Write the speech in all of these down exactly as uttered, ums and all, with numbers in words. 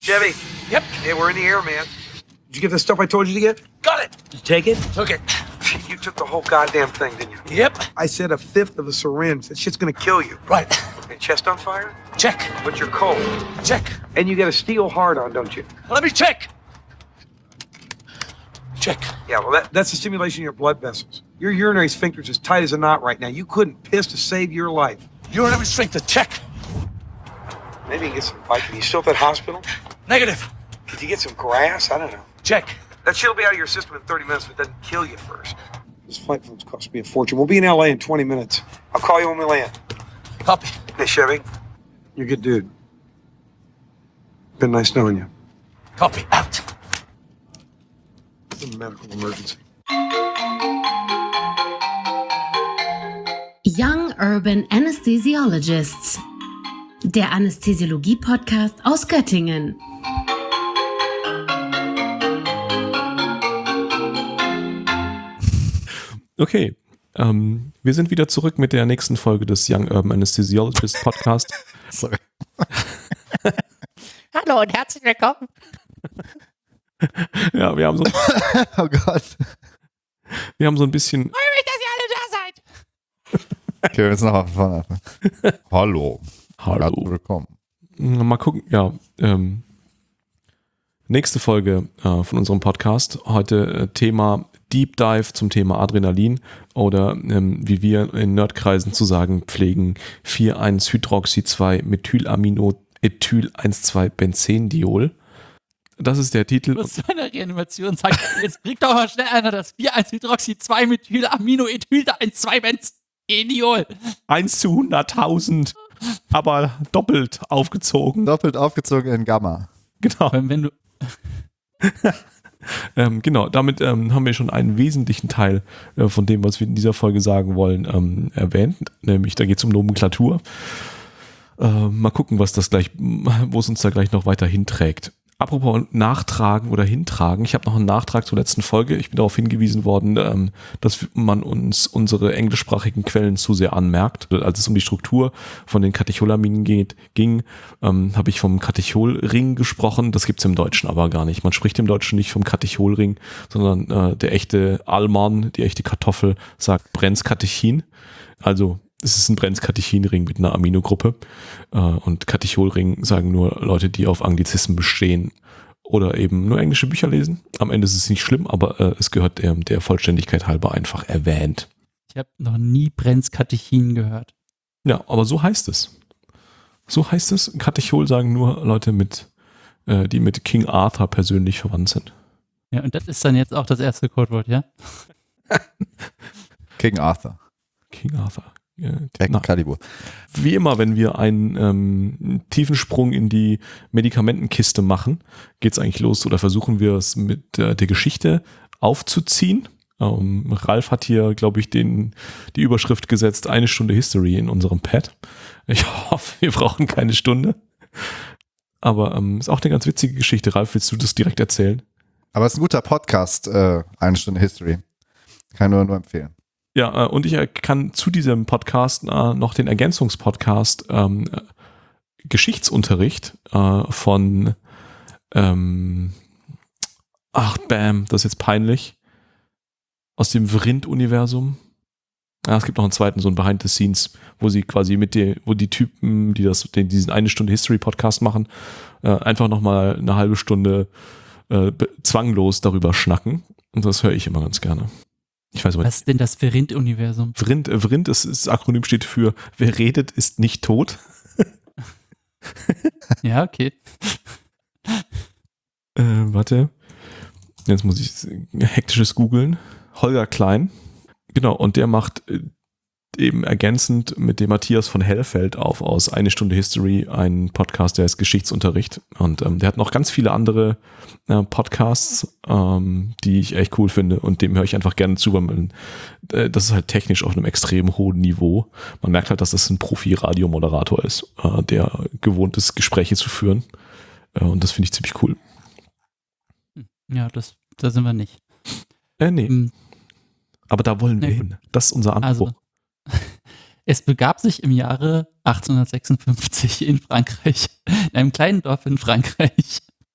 Chevy. Yep. Yeah, we're in the air, man. Did you get the stuff I told you to get? Got it. Did you take it? Took it. You took the whole goddamn thing, didn't you? Yep. I said a fifth of a syringe. That shit's gonna kill you. Right. Okay, chest on fire? Check. But you're cold. Check. And you got a steel hard on, don't you? Let me check. Check. Yeah, well, that, that's the stimulation of your blood vessels. Your urinary sphincter's as tight as a knot right now. You couldn't piss to save your life. Urinary sphincter. Check. Maybe you can get some Vicodin. You still at that hospital? Negative. Could you get some grass? I don't know. Check. That shit'll be out of your system in thirty minutes if it doesn't kill you first. This flight phone's cost me a fortune. We'll be in L A in twenty minutes. I'll call you when we land. Copy. Hey, Chevy. You're a good dude. Been nice knowing you. Copy. Out. It's a medical emergency. Young Urban Anesthesiologists. Der Anästhesiologie-Podcast aus Göttingen. Okay, ähm, wir sind wieder zurück mit der nächsten Folge des Young Urban Anesthesiologist Podcast. Sorry. Hallo und herzlich willkommen. Ja, wir haben so, Oh Gott. wir haben so ein bisschen, Freue mich, dass ihr alle da seid. Okay, wir müssen nochmal von vorne anfangen. Hallo. Hallo. Herzlich willkommen. Mal gucken, ja, ähm, nächste Folge äh, von unserem Podcast. Heute äh, Thema Deep Dive zum Thema Adrenalin oder ähm, wie wir in Nerdkreisen zu sagen pflegen, vier eins Hydroxy zwei Methylamino Ethyl eins zwei Benzendiol. Das ist der Titel. Du musst eine Reanimation sagen. Jetzt bringt doch mal schnell einer das vier eins Hydroxy zwei Methylamino Ethyl eins zwei Benzendiol. eins zu hunderttausend, aber doppelt aufgezogen. Doppelt aufgezogen in Gamma. Genau. Wenn du Ähm, genau, damit ähm, haben wir schon einen wesentlichen Teil äh, von dem, was wir in dieser Folge sagen wollen, ähm, erwähnt. Nämlich, da geht es um Nomenklatur. Äh, mal gucken, was das gleich, wo es uns da gleich noch weiter hinträgt. Apropos Nachtragen oder Hintragen, ich habe noch einen Nachtrag zur letzten Folge. Ich bin darauf hingewiesen worden, ähm, dass man uns unsere englischsprachigen Quellen zu sehr anmerkt. Als es um die Struktur von den Katecholaminen geht, ging, ähm, habe ich vom Katecholring gesprochen. Das gibt's im Deutschen aber gar nicht. Man spricht im Deutschen nicht vom Katecholring, sondern äh, der echte Alman, die echte Kartoffel, sagt Brenzkatechin. Also es ist ein Brenzkatechinring mit einer Aminogruppe. Äh, und Katecholring sagen nur Leute, die auf Anglizismen bestehen oder eben nur englische Bücher lesen. Am Ende ist es nicht schlimm, aber äh, es gehört der, der Vollständigkeit halber einfach erwähnt. Ich habe noch nie Brenzkatechin gehört. Ja, aber so heißt es. So heißt es. Katechol sagen nur Leute, mit, äh, die mit King Arthur persönlich verwandt sind. Ja, und das ist dann jetzt auch das erste Codewort, ja? King Arthur. King Arthur. Ja, Excalibur. wie immer, wenn wir einen ähm, tiefen Sprung in die Medikamentenkiste machen, geht es eigentlich los oder versuchen wir es mit äh, der Geschichte aufzuziehen. Ähm, Ralf hat hier, glaube ich, den, die Überschrift gesetzt, eine Stunde History in unserem Pad. Ich hoffe, wir brauchen keine Stunde. Aber ähm, ist auch eine ganz witzige Geschichte. Ralf, willst du das direkt erzählen? Aber es ist ein guter Podcast, äh, eine Stunde History. Kann ich nur, nur empfehlen. Ja, äh, und ich kann zu diesem Podcast äh, noch den Ergänzungspodcast ähm, äh, Geschichtsunterricht äh, von ähm, ach, bam, das ist jetzt peinlich. Aus dem Vrind-Universum. Ja, es gibt noch einen zweiten, so ein Behind the Scenes, wo sie quasi mit der, wo die Typen, die das, den, diesen eine Stunde History-Podcast machen, äh, einfach nochmal eine halbe Stunde äh, zwanglos darüber schnacken. Und das höre ich immer ganz gerne. Ich weiß aber Was ist denn das Vrind-Universum? Vrind, äh, Vrind ist, ist das Akronym steht für wer redet, ist nicht tot. Ja, okay. Äh, warte. Jetzt muss ich hektisches googeln. Holger Klein. Genau, und der macht äh, eben ergänzend mit dem Matthias von Hellfeld auf aus Eine Stunde History einen Podcast, der heißt Geschichtsunterricht. Und ähm, der hat noch ganz viele andere äh, Podcasts, ähm, die ich echt cool finde. Und dem höre ich einfach gerne zu, weil man, äh, das ist halt technisch auf einem extrem hohen Niveau. Man merkt halt, dass das ein Profi-Radiomoderator ist, äh, der gewohnt ist, Gespräche zu führen. Äh, und das finde ich ziemlich cool. Ja, das, da sind wir nicht. Äh, nee. Hm, Aber da wollen wir Nee. hin. Das ist unser Anspruch. Also, es begab sich im Jahre achtzehnhundertsechsundfünfzig in Frankreich, in einem kleinen Dorf in Frankreich,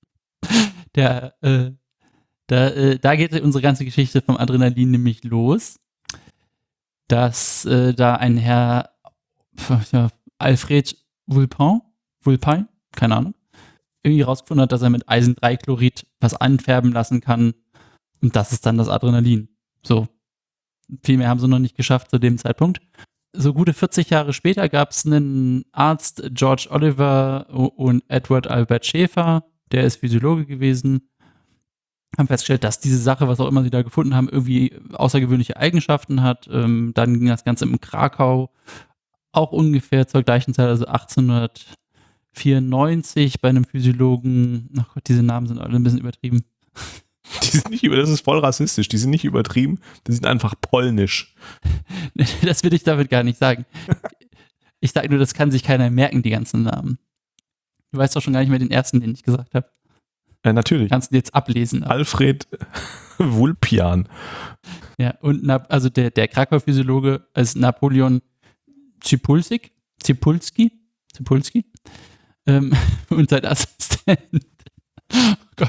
Der, äh, da, äh, da geht unsere ganze Geschichte vom Adrenalin nämlich los, dass äh, da ein Herr ja, Alfred Vulpin, Vulpin, keine Ahnung, irgendwie rausgefunden hat, dass er mit Eisen drei Chlorid was anfärben lassen kann und das ist dann das Adrenalin. So, viel mehr haben sie noch nicht geschafft zu dem Zeitpunkt. So gute vierzig Jahre später gab es einen Arzt, George Oliver und Edward Albert Schäfer, der ist Physiologe gewesen, haben festgestellt, dass diese Sache, was auch immer sie da gefunden haben, irgendwie außergewöhnliche Eigenschaften hat. Ähm, dann ging das Ganze in Krakau auch ungefähr zur gleichen Zeit, also achtzehnhundertvierundneunzig bei einem Physiologen. Ach Gott, diese Namen sind alle ein bisschen übertrieben. Die sind nicht über, das ist voll rassistisch, die sind nicht übertrieben, die sind einfach polnisch. Das will ich damit gar nicht sagen. Ich sage nur, das kann sich keiner merken, die ganzen Namen. Du weißt doch schon gar nicht mehr den ersten, den ich gesagt habe. Ja, natürlich. Kannst du jetzt ablesen. Aber. Alfred Vulpian. Ja, und Na- also der, der Krakau-Physiologe ist Napoleon Zipulsik, Zipulski, Zipulski, ähm, und sein Assistent, oh Gott,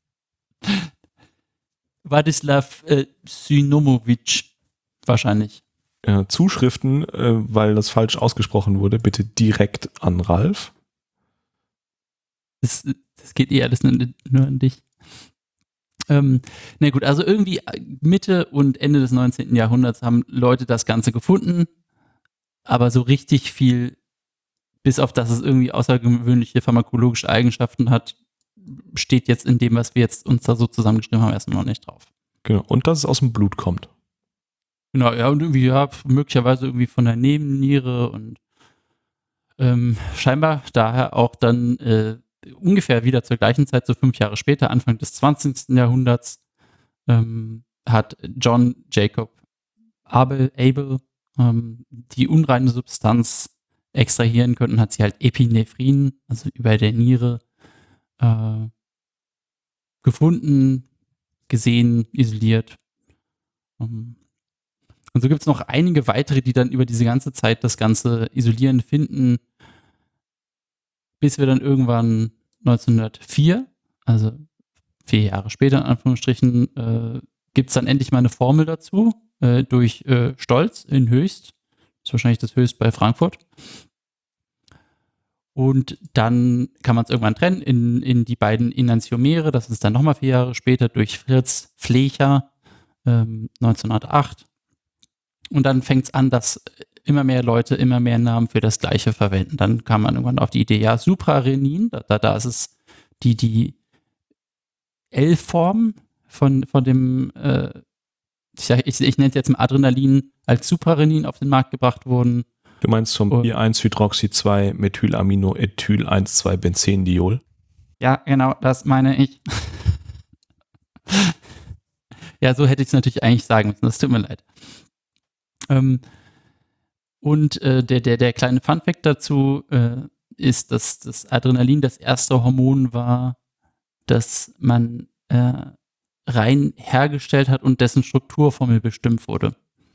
Wadislaw äh, Synomovic, wahrscheinlich. Ja, Zuschriften, äh, weil das falsch ausgesprochen wurde, bitte direkt an Ralf. Das, das geht eh alles nur, nur an dich. Ähm, na gut, also irgendwie Mitte und Ende des neunzehnten. Jahrhunderts haben Leute das Ganze gefunden, aber so richtig viel, bis auf dass es irgendwie außergewöhnliche pharmakologische Eigenschaften hat, steht jetzt in dem, was wir jetzt uns da so zusammengeschrieben haben, erstmal noch nicht drauf. Genau, und dass es aus dem Blut kommt. Genau, ja, und irgendwie, ja, möglicherweise irgendwie von der Nebenniere und ähm, scheinbar daher auch dann äh, ungefähr wieder zur gleichen Zeit, so fünf Jahre später, Anfang des zwanzigsten. Jahrhunderts, ähm, hat John Jacob Abel, Abel ähm, die unreine Substanz extrahieren können und hat sie halt Epinephrin, also über der Niere, äh, gefunden, gesehen, isoliert. Ähm, und so gibt es noch einige weitere, die dann über diese ganze Zeit das Ganze isolieren finden, bis wir dann irgendwann neunzehnhundertvier, also vier Jahre später in Anführungsstrichen, äh, gibt es dann endlich mal eine Formel dazu, äh, durch äh, Stolz in Höchst. Das ist wahrscheinlich das Höchst bei Frankfurt. Und dann kann man es irgendwann trennen in, in die beiden Enantiomere. Das ist dann nochmal vier Jahre später durch Fritz Flecha, ähm, neunzehnhundertacht. Und dann fängt es an, dass immer mehr Leute immer mehr Namen für das Gleiche verwenden. Dann kam man irgendwann auf die Idee, ja, Suprarenin, da, da ist es die, die L-Form von, von dem, äh, ich, sag, ich, ich nenne es jetzt mal Adrenalin, als Suprarenin auf den Markt gebracht wurden. Du meinst vom Und- Bier eins Hydroxy zwei Methylamino Ethyl eins zwei Benzendiol? Ja, genau, das meine ich. Ja, so hätte ich es natürlich eigentlich sagen müssen, das tut mir leid. Ähm, und äh, der, der, der kleine Funfact dazu äh, ist, dass das Adrenalin das erste Hormon war, das man äh, rein hergestellt hat und dessen Strukturformel bestimmt wurde.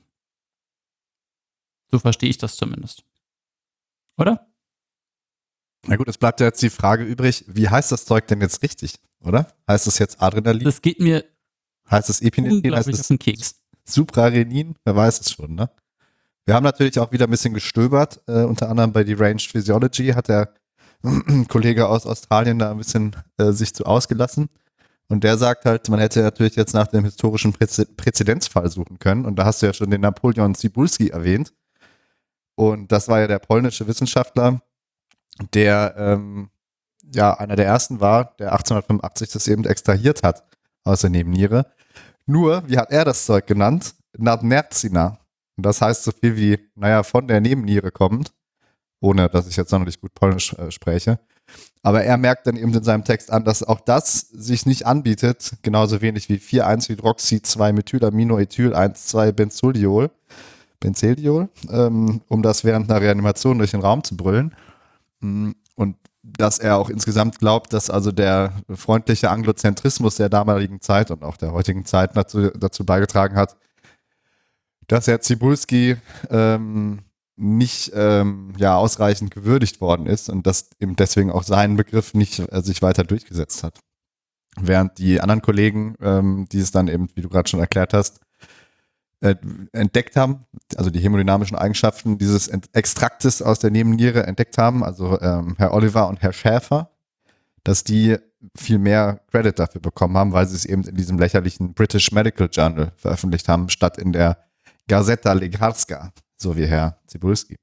So verstehe ich das zumindest. Oder? Na gut, es bleibt ja jetzt die Frage übrig, wie heißt das Zeug denn jetzt richtig, oder? Heißt es jetzt Adrenalin? Das geht mir Heißt es Epinephrine? Heißt unglaublich auf es den Keks. Suprarenin? Wer weiß es schon, ne? Wir haben natürlich auch wieder ein bisschen gestöbert, äh, unter anderem bei Deranged Physiology hat der Kollege aus Australien da ein bisschen äh, sich zu ausgelassen. Und der sagt halt, man hätte natürlich jetzt nach dem historischen Präze- Präzedenzfall suchen können. Und da hast du ja schon den Napoleon Cybulski erwähnt. Und das war ja der polnische Wissenschaftler, der ähm, ja einer der ersten war, der achtzehnhundertfünfundachtzig das eben extrahiert hat aus der Nebenniere. Nur, wie hat er das Zeug genannt? Nadnercina. Und das heißt so viel wie, naja, von der Nebenniere kommend, ohne dass ich jetzt sonderlich gut Polnisch äh, spreche. Aber er merkt dann eben in seinem Text an, dass auch das sich nicht anbietet, genauso wenig wie vier eins Hydroxy zwei Methylaminoethyl eins zwei Benzodiol, Benzediol, ähm, um das während einer Reanimation durch den Raum zu brüllen. Und dass er auch insgesamt glaubt, dass also der freundliche Anglozentrismus der damaligen Zeit und auch der heutigen Zeit dazu, dazu beigetragen hat, dass Herr Cybulski ähm, nicht ähm, ja, ausreichend gewürdigt worden ist und dass eben deswegen auch sein Begriff nicht äh, sich weiter durchgesetzt hat. während die anderen Kollegen, ähm, die es dann eben, wie du gerade schon erklärt hast, äh, entdeckt haben, also die hämodynamischen Eigenschaften dieses Ent- Extraktes aus der Nebenniere entdeckt haben, also ähm, Herr Oliver und Herr Schäfer, dass die viel mehr Credit dafür bekommen haben, weil sie es eben in diesem lächerlichen British Medical Journal veröffentlicht haben, statt in der Gazeta Lekarska, so wie Herr Cybulski.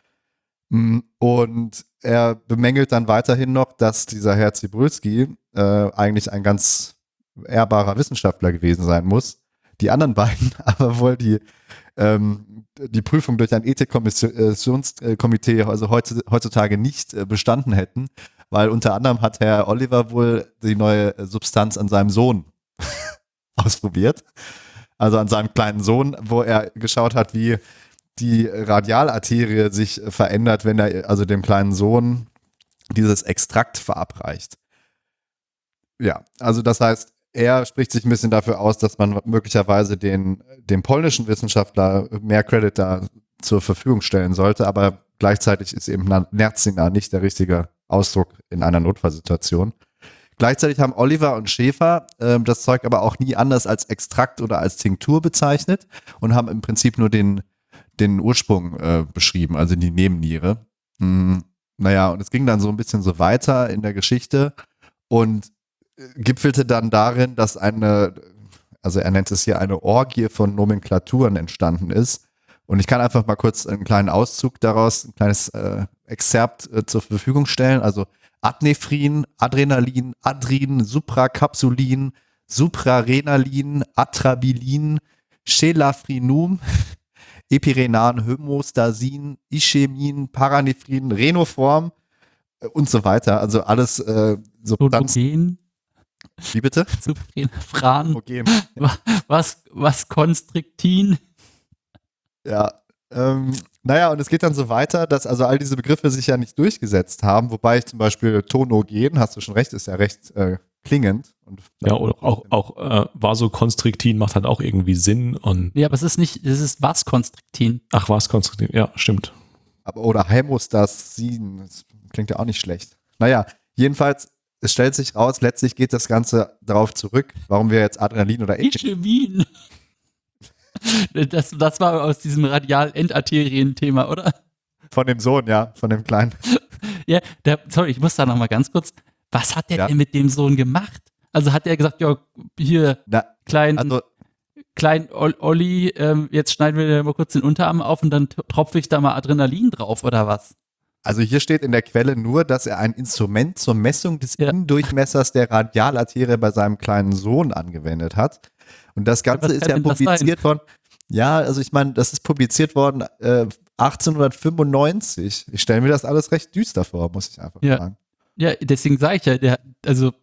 Und er bemängelt dann weiterhin noch, dass dieser Herr Cybulski äh, eigentlich ein ganz ehrbarer Wissenschaftler gewesen sein muss. Die anderen beiden aber wohl die, ähm, die Prüfung durch ein Ethikkommissionskomitee also heutzutage nicht äh, bestanden hätten, weil unter anderem hat Herr Oliver wohl die neue Substanz an seinem Sohn ausprobiert. Also an seinem kleinen Sohn, wo er geschaut hat, wie die Radialarterie sich verändert, wenn er also dem kleinen Sohn dieses Extrakt verabreicht. Ja, also das heißt, er spricht sich ein bisschen dafür aus, dass man möglicherweise den, dem polnischen Wissenschaftler mehr Credit da zur Verfügung stellen sollte, aber gleichzeitig ist eben Nerzinger nicht der richtige Ausdruck in einer Notfallsituation. Gleichzeitig haben Oliver und Schäfer äh, das Zeug aber auch nie anders als Extrakt oder als Tinktur bezeichnet und haben im Prinzip nur den, den Ursprung äh, beschrieben, also die Nebenniere. Hm, naja, und es ging dann so ein bisschen so weiter in der Geschichte und gipfelte dann darin, dass eine, also er nennt es hier eine Orgie von Nomenklaturen entstanden ist. Und ich kann einfach mal kurz einen kleinen Auszug daraus, ein kleines äh, Exzerpt äh, zur Verfügung stellen. Also Adnephrin, Adrenalin, Adrin, Supracapsulin, Suprarenalin, Atrabilin, Chelafrinum, Epirenan, Hämostasin, Ischemin, Paranephrin, Renoform äh, und so weiter. Also alles äh, Substanzen. Wie bitte? Fran. Okay. Was, was Konstriktin? Ja, ähm, naja, und es geht dann so weiter, dass also all diese Begriffe sich ja nicht durchgesetzt haben, wobei ich zum Beispiel Tonogen, hast du schon recht, ist ja recht äh, klingend. Und ja, oder auch, auch äh, Vasokonstriktin macht halt auch irgendwie Sinn. Und ja, aber es ist nicht, es ist Vaskonstriktin. Ach, Vaskonstriktin, ja, stimmt. Aber, oder Hämostasin, das klingt ja auch nicht schlecht. Naja, jedenfalls, es stellt sich raus, letztlich geht das Ganze darauf zurück, warum wir jetzt Adrenalin oder Ischemin. Das, das war aus diesem Radial-Endarterien-Thema, oder? Von dem Sohn, ja, von dem Kleinen. Ja, der, sorry, ich muss da nochmal ganz kurz, was hat der ja. denn mit dem Sohn gemacht? Also hat er gesagt, ja, hier, Na, klein, also, klein Olli, ähm, jetzt schneiden wir dir mal kurz den Unterarm auf und dann tropfe ich da mal Adrenalin drauf, oder was? Also hier steht in der Quelle nur, dass er ein Instrument zur Messung des Ja. Innendurchmessers der Radialarterie bei seinem kleinen Sohn angewendet hat. Und das Ganze Was ist kann ja denn das publiziert sein? worden. Ja, also ich meine, das ist publiziert worden äh, achtzehnhundertfünfundneunzig. Ich stelle mir das alles recht düster vor, muss ich einfach Ja. sagen. Ja, deswegen sage ich ja, der, also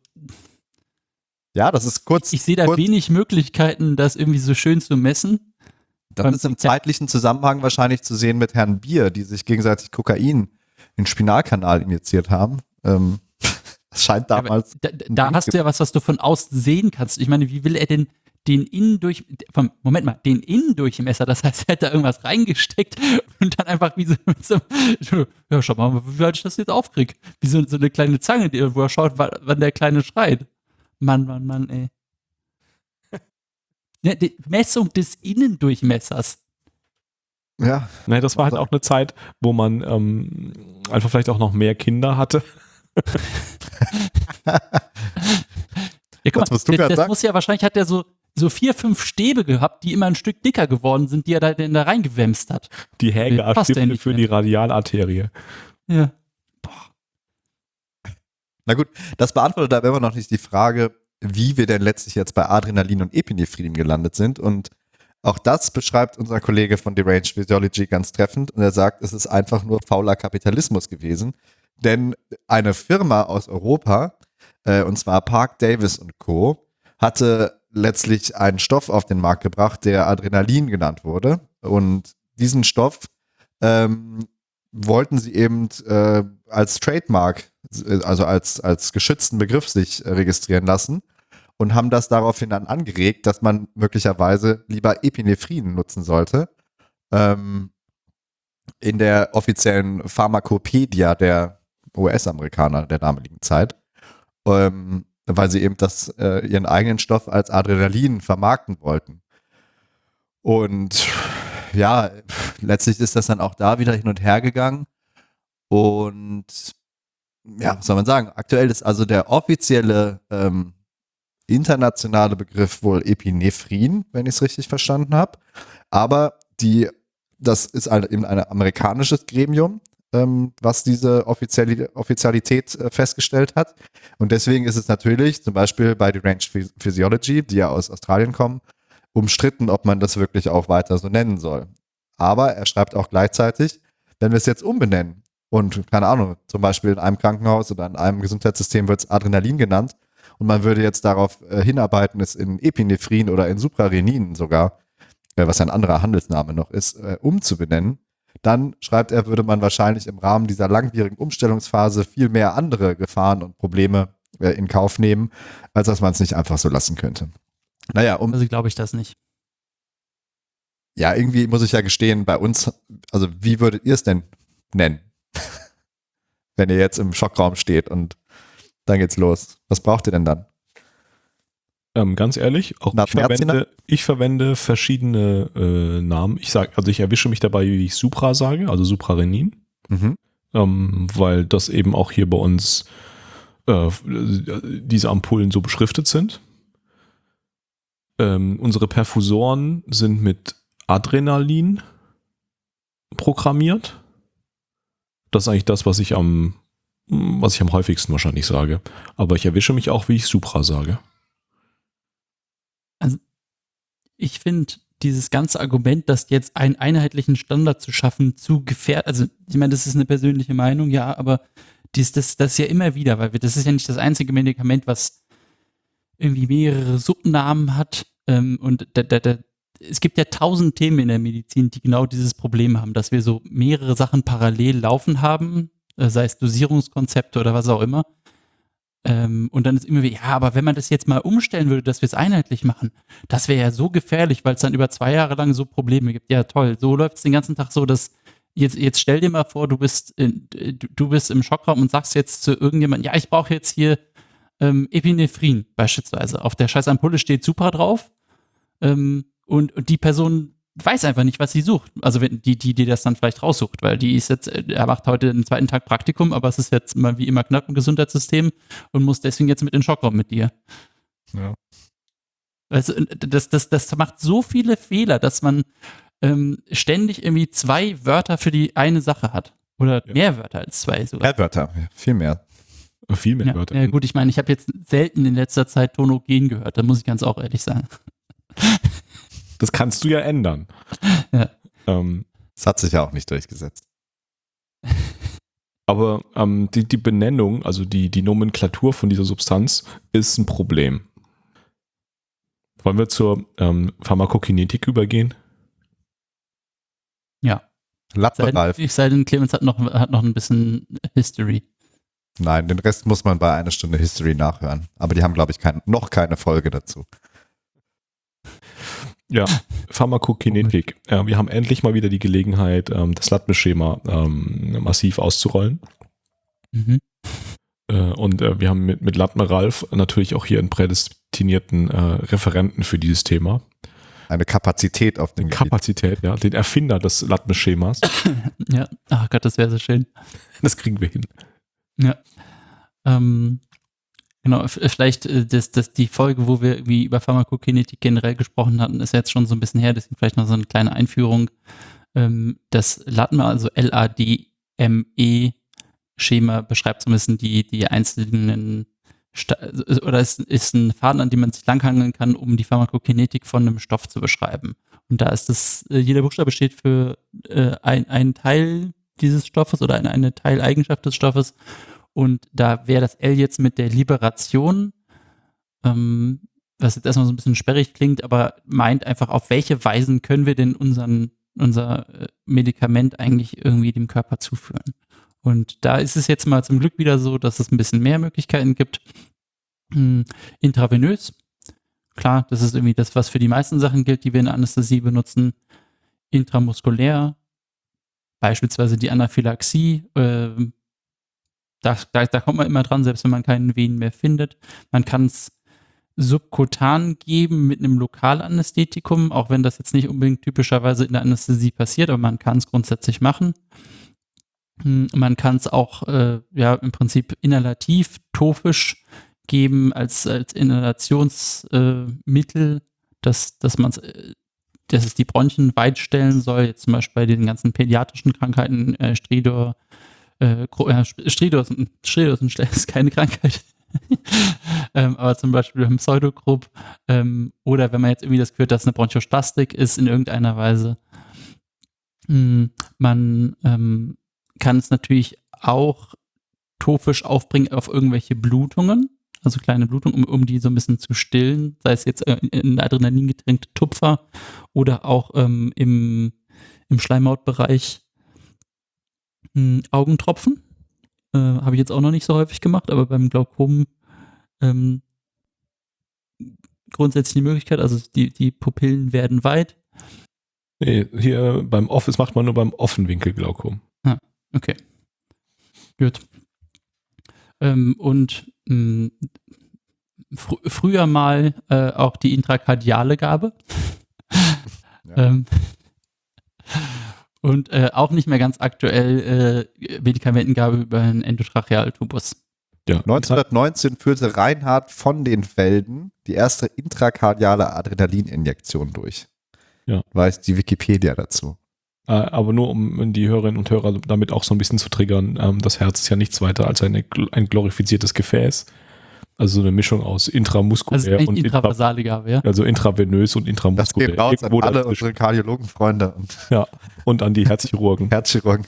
Ja, das ist kurz. ich sehe da kurz, wenig Möglichkeiten, das irgendwie so schön zu messen. Das ist im zeitlichen Zusammenhang wahrscheinlich zu sehen mit Herrn Bier, die sich gegenseitig Kokain in den Spinalkanal injiziert haben. Ähm, das scheint damals. Da, da hast du ja was, was du von außen sehen kannst. Ich meine, wie will er denn den Innendurch, vom, Moment mal, den Innendurchmesser, das heißt, er hat da irgendwas reingesteckt und dann einfach wie so, mit so ja, schau mal, wie weit ich das jetzt aufkriege. Wie so, so eine kleine Zange, die, wo er schaut, wann, wann der Kleine schreit. Mann, Mann, Mann, ey. Ja, die Messung des Innendurchmessers. Ja. Naja, das war halt auch eine Zeit, wo man ähm, einfach vielleicht auch noch mehr Kinder hatte. Ja, guck Was mal, musst du das, grad das sagen? muss ja wahrscheinlich, hat er so, so vier, fünf Stäbe gehabt, die immer ein Stück dicker geworden sind, die er da, denn da reingewämst hat. Die Nee, passt ja Hägerstifte nicht für mehr. die Radialarterie. Ja. Na gut, das beantwortet aber immer noch nicht die Frage, wie wir denn letztlich jetzt bei Adrenalin und Epinephrin gelandet sind. Und auch das beschreibt unser Kollege von Deranged Physiology ganz treffend. Und er sagt, es ist einfach nur fauler Kapitalismus gewesen. Denn eine Firma aus Europa, äh, und zwar Park Davis und Co., hatte letztlich einen Stoff auf den Markt gebracht, der Adrenalin genannt wurde. Und diesen Stoff ähm, wollten sie eben äh, als Trademark, also als, als geschützten Begriff sich äh, registrieren lassen und haben das daraufhin dann angeregt, dass man möglicherweise lieber Epinephrin nutzen sollte. Ähm, in der offiziellen Pharmakopädia der U S-Amerikaner der damaligen Zeit. Ähm, weil sie eben das, äh, ihren eigenen Stoff als Adrenalin vermarkten wollten. Und ja, letztlich ist das dann auch da wieder hin und her gegangen. Und ja, was soll man sagen? Aktuell ist also der offizielle ähm, internationale Begriff wohl Epinephrin, wenn ich es richtig verstanden habe. Aber die, das ist halt eben ein amerikanisches Gremium, ähm, was diese Offiziali- Offizialität äh, festgestellt hat. Und deswegen ist es natürlich zum Beispiel bei Deranged Physiology, die ja aus Australien kommen, umstritten, ob man das wirklich auch weiter so nennen soll. Aber er schreibt auch gleichzeitig, wenn wir es jetzt umbenennen und, keine Ahnung, zum Beispiel in einem Krankenhaus oder in einem Gesundheitssystem wird es Adrenalin genannt und man würde jetzt darauf äh, hinarbeiten, es in Epinephrin oder in Suprarenin sogar, äh, was ein anderer Handelsname noch ist, äh, umzubenennen, dann, schreibt er, würde man wahrscheinlich im Rahmen dieser langwierigen Umstellungsphase viel mehr andere Gefahren und Probleme äh, in Kauf nehmen, als dass man es nicht einfach so lassen könnte. Naja, um Also glaube ich das nicht. Ja, irgendwie muss ich ja gestehen, bei uns, also wie würdet ihr es denn nennen? Wenn ihr jetzt im Schockraum steht und dann geht's los. Was braucht ihr denn dann? Ähm, ganz ehrlich, auch ich verwende, ich verwende verschiedene äh, Namen. Ich sage, also ich erwische mich dabei, wie ich Supra sage, also Suprarenin, Mhm. ähm, weil das eben auch hier bei uns äh, diese Ampullen so beschriftet sind. Ähm, unsere Perfusoren sind mit Adrenalin programmiert. Das ist eigentlich das, was ich am, was ich am häufigsten wahrscheinlich sage. Aber ich erwische mich auch, wie ich Supra sage. Ich finde dieses ganze Argument, dass jetzt einen einheitlichen Standard zu schaffen, zu gefährdet, also ich meine, das ist eine persönliche Meinung, ja, aber dies, das, das ja immer wieder, weil wir, das ist ja nicht das einzige Medikament, was irgendwie mehrere Subnamen hat, ähm, und da, da, da, es gibt ja tausend Themen in der Medizin, die genau dieses Problem haben, dass wir so mehrere Sachen parallel laufen haben, äh, sei es Dosierungskonzepte oder was auch immer. Ähm, und dann ist immer wie, ja, aber wenn man das jetzt mal umstellen würde, dass wir es einheitlich machen, das wäre ja so gefährlich, weil es dann über zwei Jahre lang so Probleme gibt. Ja, toll, so läuft es den ganzen Tag so, dass jetzt, jetzt stell dir mal vor, du bist, in, du bist im Schockraum und sagst jetzt zu irgendjemandem, ja, ich brauche jetzt hier ähm, Epinephrin beispielsweise. Auf der scheiß Ampulle steht Supra drauf, ähm, und, und die Person weiß einfach nicht, was sie sucht. Also wenn die, die, die das dann vielleicht raussucht, weil die ist jetzt, er macht heute den zweiten Tag Praktikum, aber es ist jetzt mal wie immer knapp im Gesundheitssystem und muss deswegen jetzt mit in den Schockraum mit dir. Ja. Also das, das, das macht so viele Fehler, dass man ähm, ständig irgendwie zwei Wörter für die eine Sache hat. Oder Ja. mehr Wörter als zwei sogar. Mehr Wörter, viel mehr. Viel mehr Ja, Wörter. ja gut, ich meine, ich habe jetzt selten in letzter Zeit Tonogen gehört, da muss ich ganz auch ehrlich sagen. Das kannst du ja ändern. Ja. Ähm, Das hat sich ja auch nicht durchgesetzt. aber ähm, die, die Benennung, also die, die Nomenklatur von dieser Substanz ist ein Problem. Wollen wir zur ähm, Pharmakokinetik übergehen? Ja. Lappe Sei, Ralf. ich sei denn, Clemens hat noch, hat noch ein bisschen History. Nein, den Rest muss man bei einer Stunde History nachhören. Aber die haben, glaube ich, kein, noch keine Folge dazu. Ja, Pharmakokinetik. Ja, wir haben endlich mal wieder die Gelegenheit, ähm, das Latme-Schema ähm, massiv auszurollen. Mhm. Äh, und äh, wir haben mit, mit Latme Ralf natürlich auch hier einen prädestinierten äh, Referenten für dieses Thema. Eine Kapazität auf den Kapazität, ja, den Erfinder des Latme-Schemas. Ja, ach Gott, das wäre so schön. Das kriegen wir hin. Ja. Ähm, genau, f- vielleicht äh, das, das, die Folge, wo wir irgendwie über Pharmakokinetik generell gesprochen hatten, ist jetzt schon so ein bisschen her, deswegen vielleicht noch so eine kleine Einführung. Ähm, das Latme, also L A D M E-Schema beschreibt so ein bisschen die, die einzelnen Sta- oder ist, ist ein Faden, an dem man sich langhangeln kann, um die Pharmakokinetik von einem Stoff zu beschreiben. Und da ist das, äh, jeder Buchstabe steht für äh, ein, einen Teil dieses Stoffes oder eine, eine Teileigenschaft des Stoffes. Und da wäre das L jetzt mit der Liberation, ähm, was jetzt erstmal so ein bisschen sperrig klingt, aber meint einfach, auf welche Weisen können wir denn unseren, unser äh, Medikament eigentlich irgendwie dem Körper zuführen. Und da ist es jetzt mal zum Glück wieder so, dass es ein bisschen mehr Möglichkeiten gibt. Hm, intravenös, klar, das ist irgendwie das, was für die meisten Sachen gilt, die wir in der Anästhesie benutzen. Intramuskulär, beispielsweise die Anaphylaxie, äh, da, da, da kommt man immer dran, selbst wenn man keinen Venen mehr findet. Man kann es subkutan geben mit einem Lokalanästhetikum, auch wenn das jetzt nicht unbedingt typischerweise in der Anästhesie passiert, aber man kann es grundsätzlich machen. Man kann es auch äh, ja im Prinzip inhalativ, topisch geben als, als Inhalationsmittel, äh, dass, dass man äh, dass es die Bronchien weit stellen soll, jetzt zum Beispiel bei den ganzen pädiatrischen Krankheiten, äh, Stridor, äh, Stridor, Stridor ist keine Krankheit, ähm, aber zum Beispiel beim Pseudogrupp ähm, oder wenn man jetzt irgendwie das Gefühl hat, dass eine Bronchospastik ist in irgendeiner Weise. Mh, man ähm, kann es natürlich auch topisch aufbringen auf irgendwelche Blutungen, also kleine Blutungen, um, um die so ein bisschen zu stillen, sei es jetzt äh, in Adrenalin getränkte Tupfer oder auch ähm, im, im Schleimhautbereich mh, Augentropfen. Äh, habe ich jetzt auch noch nicht so häufig gemacht, aber beim Glaukom ähm, grundsätzlich die Möglichkeit, also die, die Pupillen werden weit. Nee, hier beim Office macht man nur beim Offenwinkelglaukom. Ah, okay. Gut. Ähm, und mh, fr- früher mal äh, auch die intrakardiale Gabe. Ja. ähm, und äh, auch nicht mehr ganz aktuell äh, Medikamentengabe über einen Endotrachealtubus. Ja, neunzehnhundertneunzehn führte Reinhard von den Felden die erste intrakardiale Adrenalininjektion durch. Ja. Weiß die Wikipedia dazu. Äh, aber nur um die Hörerinnen und Hörer damit auch so ein bisschen zu triggern, ähm, das Herz ist ja nichts weiter als eine, ein glorifiziertes Gefäß. Also so eine Mischung aus intramuskulär Also und intravasale Gabe, ja. also intravenös und Das intramuskulär. geht raus an Irgendwo alle dazwischen. unsere Kardiologenfreunde und Ja, und an die Herzchirurgen. Herzchirurgen.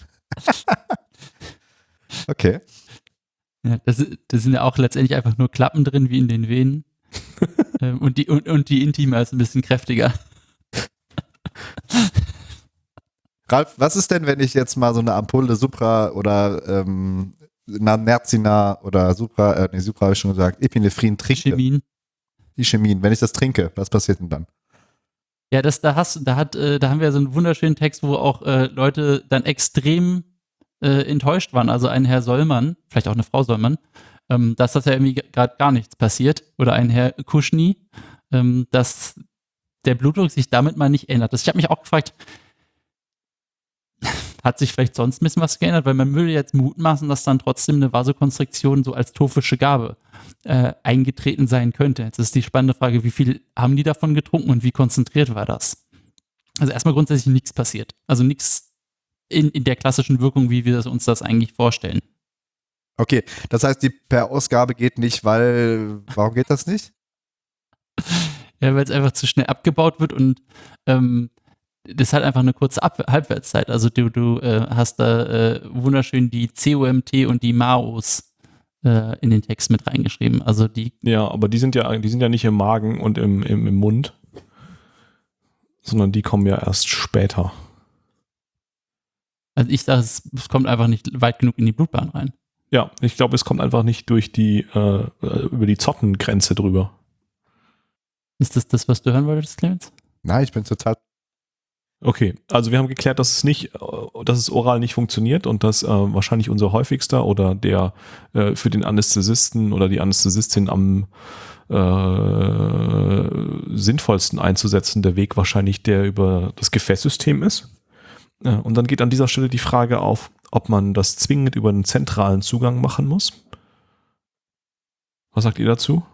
Okay. Ja, das, das sind ja auch letztendlich einfach nur Klappen drin, wie in den Venen. ähm, und, die, und, und die Intima ist ein bisschen kräftiger. Ralf, was ist denn, wenn ich jetzt mal so eine Ampulle Supra oder ähm, Nerzina oder Supra, äh, nee, Supra habe ich schon gesagt, Epinephrin trinke? Chemin. Ischemin. Wenn ich das trinke, was passiert denn dann? Ja, das, da hast, da hat, äh, da haben wir so einen wunderschönen Text, wo auch äh, Leute dann extrem äh, enttäuscht waren. Also ein Herr Sollmann, vielleicht auch eine Frau Sollmann, ähm, dass das ja irgendwie gerade gar nichts passiert. Oder ein Herr Kuschny, ähm, dass der Blutdruck sich damit mal nicht ändert. Das, ich habe mich auch gefragt, hat sich vielleicht sonst ein bisschen was geändert? Weil man würde jetzt mutmaßen, dass dann trotzdem eine Vasokonstriktion so als tophische Gabe äh, eingetreten sein könnte. Jetzt ist die spannende Frage, wie viel haben die davon getrunken und wie konzentriert war das? Also erstmal grundsätzlich nichts passiert. Also nichts in, in der klassischen Wirkung, wie wir uns das eigentlich vorstellen. Okay, das heißt, die per Ausgabe geht nicht, weil, warum geht das nicht? Ja, weil es einfach zu schnell abgebaut wird und ähm, das hat einfach eine kurze Ab- Halbwertszeit. Also du, du äh, hast da äh, wunderschön die C O M T und die M A Os äh, in den Text mit reingeschrieben. Also die. Ja, aber die sind ja, die sind ja nicht im Magen und im, im, im Mund, sondern die kommen ja erst später. Also ich sage, es, es kommt einfach nicht weit genug in die Blutbahn rein. Ja, ich glaube, es kommt einfach nicht durch die, äh, über die Zottengrenze drüber. Ist das das, was du hören wolltest, Clemens? Nein, ich bin total. Okay, also wir haben geklärt, dass es nicht, äh, dass es oral nicht funktioniert und dass äh, wahrscheinlich unser häufigster oder der äh, für den Anästhesisten oder die Anästhesistin am äh, sinnvollsten einzusetzende Weg wahrscheinlich der über das Gefäßsystem ist. Ja, und dann geht an dieser Stelle die Frage auf, ob man das zwingend über einen zentralen Zugang machen muss. Was sagt ihr dazu?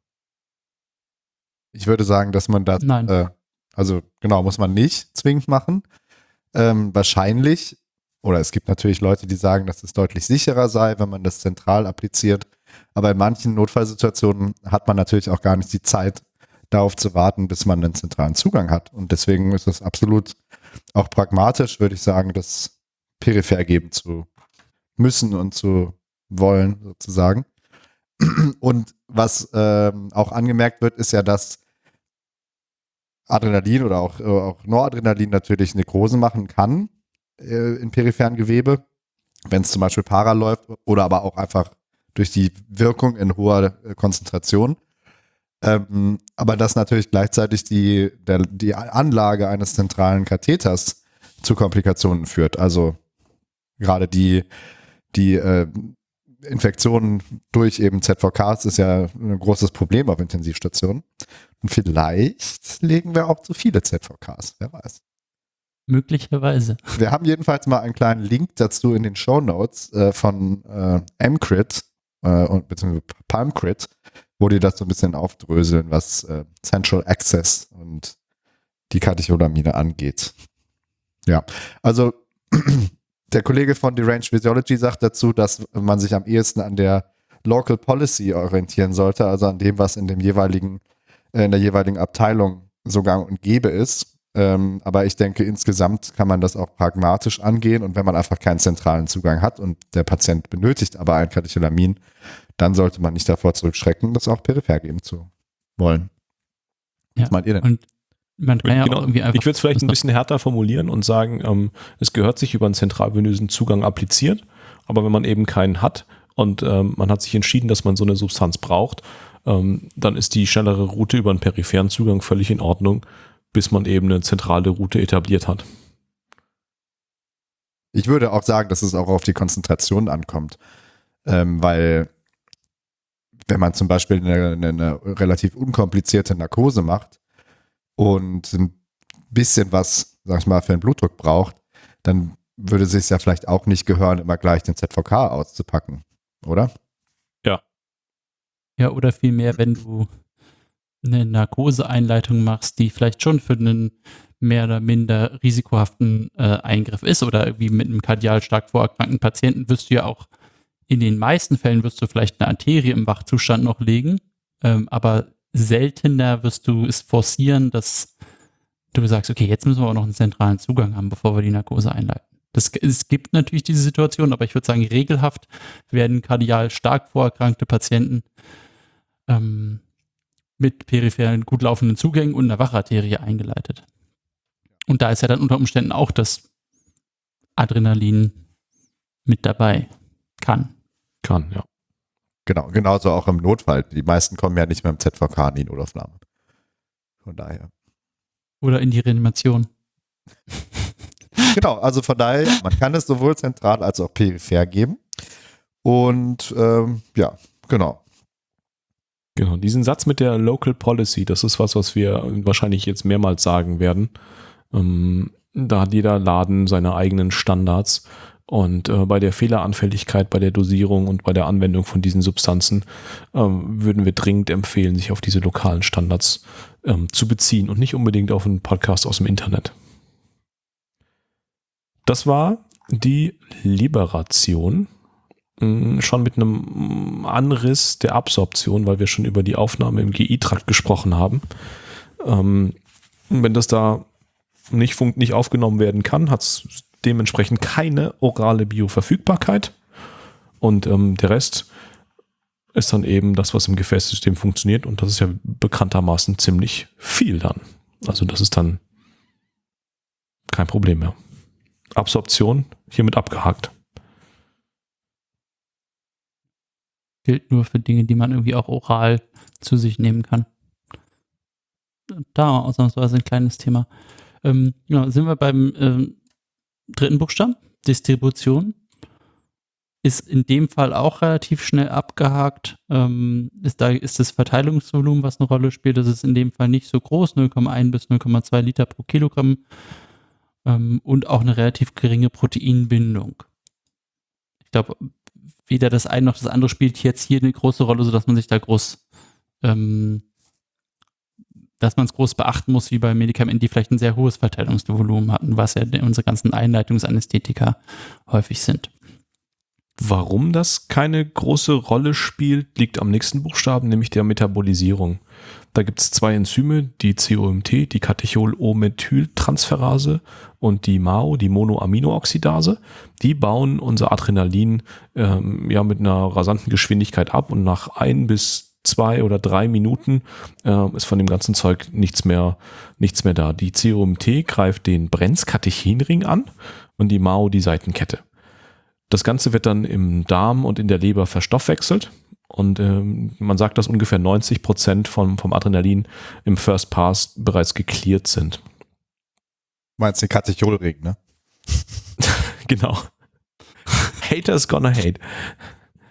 Ich würde sagen, dass man das, Nein. äh, also genau, muss man nicht zwingend machen. Ähm, wahrscheinlich, oder es gibt natürlich Leute, die sagen, dass es deutlich sicherer sei, wenn man das zentral appliziert. Aber in manchen Notfallsituationen hat man natürlich auch gar nicht die Zeit, darauf zu warten, bis man einen zentralen Zugang hat. Und deswegen ist es absolut auch pragmatisch, würde ich sagen, das peripher geben zu müssen und zu wollen, sozusagen. Und was ähm, auch angemerkt wird, ist ja, dass Adrenalin oder auch, äh, auch Noradrenalin natürlich Nekrosen machen kann äh, in peripheren Gewebe, wenn es zum Beispiel para läuft oder aber auch einfach durch die Wirkung in hoher äh, Konzentration. Ähm, aber dass natürlich gleichzeitig die, der, die Anlage eines zentralen Katheters zu Komplikationen führt. Also gerade die, die äh, Infektionen durch eben Z V Ks ist ja ein großes Problem auf Intensivstationen. Und vielleicht legen wir auch zu viele Z V Ks, wer weiß. Möglicherweise. Wir haben jedenfalls mal einen kleinen Link dazu in den Shownotes äh, von äh, M-Crit äh, und beziehungsweise PalmCrit, wo die das so ein bisschen aufdröseln, was äh, Central Access und die Katecholamine angeht. Ja, also der Kollege von Deranged Physiology sagt dazu, dass man sich am ehesten an der Local Policy orientieren sollte, also an dem, was in dem jeweiligen, äh, in der jeweiligen Abteilung so gang und gäbe ist. Ähm, aber ich denke, insgesamt kann man das auch pragmatisch angehen und wenn man einfach keinen zentralen Zugang hat und der Patient benötigt aber ein Katecholamin, dann sollte man nicht davor zurückschrecken, das auch peripher geben zu wollen. Ja. Was meint ihr denn? Und man kann ja Genau. auch irgendwie einfach. Ich würde es vielleicht ein bisschen härter formulieren und sagen, ähm, es gehört sich über einen zentralvenösen Zugang appliziert, aber wenn man eben keinen hat und ähm, man hat sich entschieden, dass man so eine Substanz braucht, ähm, dann ist die schnellere Route über einen peripheren Zugang völlig in Ordnung, bis man eben eine zentrale Route etabliert hat. Ich würde auch sagen, dass es auch auf die Konzentration ankommt, ähm, weil wenn man zum Beispiel eine, eine, eine relativ unkomplizierte Narkose macht und ein bisschen was, sag ich mal, für den Blutdruck braucht, dann würde es sich ja vielleicht auch nicht gehören, immer gleich den Z V K auszupacken, oder? Ja. Ja, oder vielmehr, wenn du eine Narkoseeinleitung machst, die vielleicht schon für einen mehr oder minder risikohaften äh, Eingriff ist oder irgendwie mit einem kardial stark vorerkrankten Patienten, wirst du ja auch in den meisten Fällen wirst du vielleicht eine Arterie im Wachzustand noch legen, ähm, aber seltener wirst du es forcieren, dass du sagst, okay, jetzt müssen wir auch noch einen zentralen Zugang haben, bevor wir die Narkose einleiten. Das, es gibt natürlich diese Situation, aber ich würde sagen, regelhaft werden kardial stark vorerkrankte Patienten ähm, mit peripheren, gut laufenden Zugängen und einer Wacharterie eingeleitet. Und da ist ja dann unter Umständen auch das Adrenalin mit dabei. Kann. Kann, ja. Genau, genauso auch im Notfall. Die meisten kommen ja nicht mehr im Z V K in die Notaufnahme. Von daher. Oder in die Reanimation. Genau, also von daher, man kann es sowohl zentral als auch peripher geben. Und ähm, ja, genau. Genau, diesen Satz mit der Local Policy, das ist was, was wir wahrscheinlich jetzt mehrmals sagen werden. Ähm, da hat jeder Laden seine eigenen Standards und äh, bei der Fehleranfälligkeit, bei der Dosierung und bei der Anwendung von diesen Substanzen ähm, würden wir dringend empfehlen, sich auf diese lokalen Standards ähm, zu beziehen und nicht unbedingt auf einen Podcast aus dem Internet. Das war die Liberation. Schon mit einem Anriss der Absorption, weil wir schon über die Aufnahme im G I-Trakt gesprochen haben. Ähm, wenn das da nicht, fun- nicht aufgenommen werden kann, hat es dementsprechend keine orale Bioverfügbarkeit. Und ähm, der Rest ist dann eben das, was im Gefäßsystem funktioniert. Und das ist ja bekanntermaßen ziemlich viel dann. Also das ist dann kein Problem mehr. Absorption hiermit abgehakt. Gilt nur für Dinge, die man irgendwie auch oral zu sich nehmen kann. Da ausnahmsweise ein kleines Thema. Ähm, ja, sind wir beim ähm, dritten Buchstaben, Distribution. Ist in dem Fall auch relativ schnell abgehakt. Ähm, ist, da ist das Verteilungsvolumen, was eine Rolle spielt. Das ist in dem Fall nicht so groß, null Komma eins bis null Komma zwei Liter pro Kilogramm. Ähm, und auch eine relativ geringe Proteinbindung. Ich glaube, weder das eine noch das andere spielt jetzt hier eine große Rolle, sodass man sich da groß, ähm, dass man es groß beachten muss, wie bei Medikamenten, die vielleicht ein sehr hohes Verteilungsvolumen hatten, was ja unsere ganzen Einleitungsanästhetika häufig sind. Warum das keine große Rolle spielt, liegt am nächsten Buchstaben, nämlich der Metabolisierung. Da gibt es zwei Enzyme, die C O M T, die Catechol-O-Methyltransferase und die M A O, die Monoaminooxidase. Die bauen unser Adrenalin ähm, ja mit einer rasanten Geschwindigkeit ab und nach ein bis zwei oder drei Minuten äh, ist von dem ganzen Zeug nichts mehr, nichts mehr da. Die C O M T greift den Brenzkatechinring an und die M A O die Seitenkette. Das Ganze wird dann im Darm und in der Leber verstoffwechselt und ähm, man sagt, dass ungefähr neunzig Prozent vom, vom Adrenalin im First Pass bereits geklärt sind. Du meinst den Katecholring, ne? Genau. Haters gonna hate.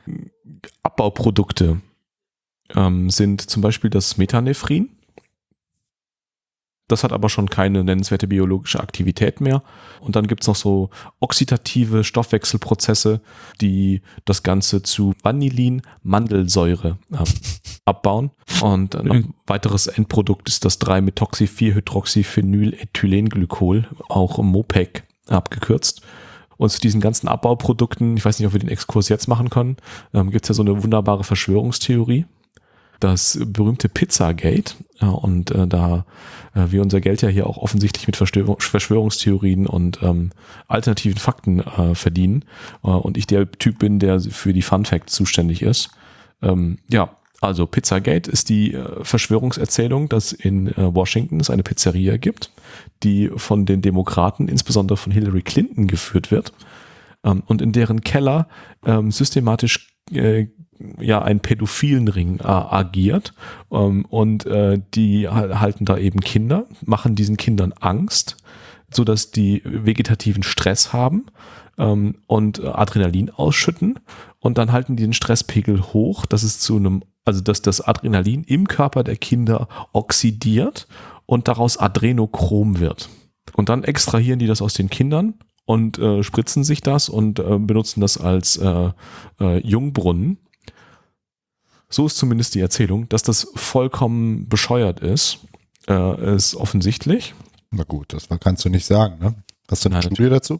Abbauprodukte ähm, sind zum Beispiel das Metanephrin. Das hat aber schon keine nennenswerte biologische Aktivität mehr. Und dann gibt es noch so oxidative Stoffwechselprozesse, die das Ganze zu Vanillin-Mandelsäure äh, abbauen. Und ein weiteres Endprodukt ist das drei Methoxy vier Hydroxyphenylethylenglykol, auch MOPEC abgekürzt. Und zu diesen ganzen Abbauprodukten, ich weiß nicht, ob wir den Exkurs jetzt machen können, ähm, gibt es ja so eine wunderbare Verschwörungstheorie. Das berühmte Pizzagate, äh, und äh, da äh, wir unser Geld ja hier auch offensichtlich mit Verstör- Verschwörungstheorien und ähm, alternativen Fakten äh, verdienen äh, und ich der Typ bin, der für die Fun Facts zuständig ist. Ähm, ja, also Pizzagate ist die äh, Verschwörungserzählung, dass in äh, Washington es eine Pizzeria gibt, die von den Demokraten, insbesondere von Hillary Clinton, geführt wird ähm, und in deren Keller ähm, systematisch äh, ja ein pädophilen Ring äh, agiert ähm, und äh, die halten da eben Kinder, machen diesen Kindern Angst, sodass die vegetativen Stress haben ähm, und äh, Adrenalin ausschütten und dann halten die den Stresspegel hoch, dass es zu einem, also dass das Adrenalin im Körper der Kinder oxidiert und daraus Adrenochrom wird. Und dann extrahieren die das aus den Kindern und äh, spritzen sich das und äh, benutzen das als äh, äh, Jungbrunnen. So ist zumindest die Erzählung, dass das vollkommen bescheuert ist, äh, ist offensichtlich. Na gut, das kannst du nicht sagen, ne? Hast du eine Nein, Studie dazu?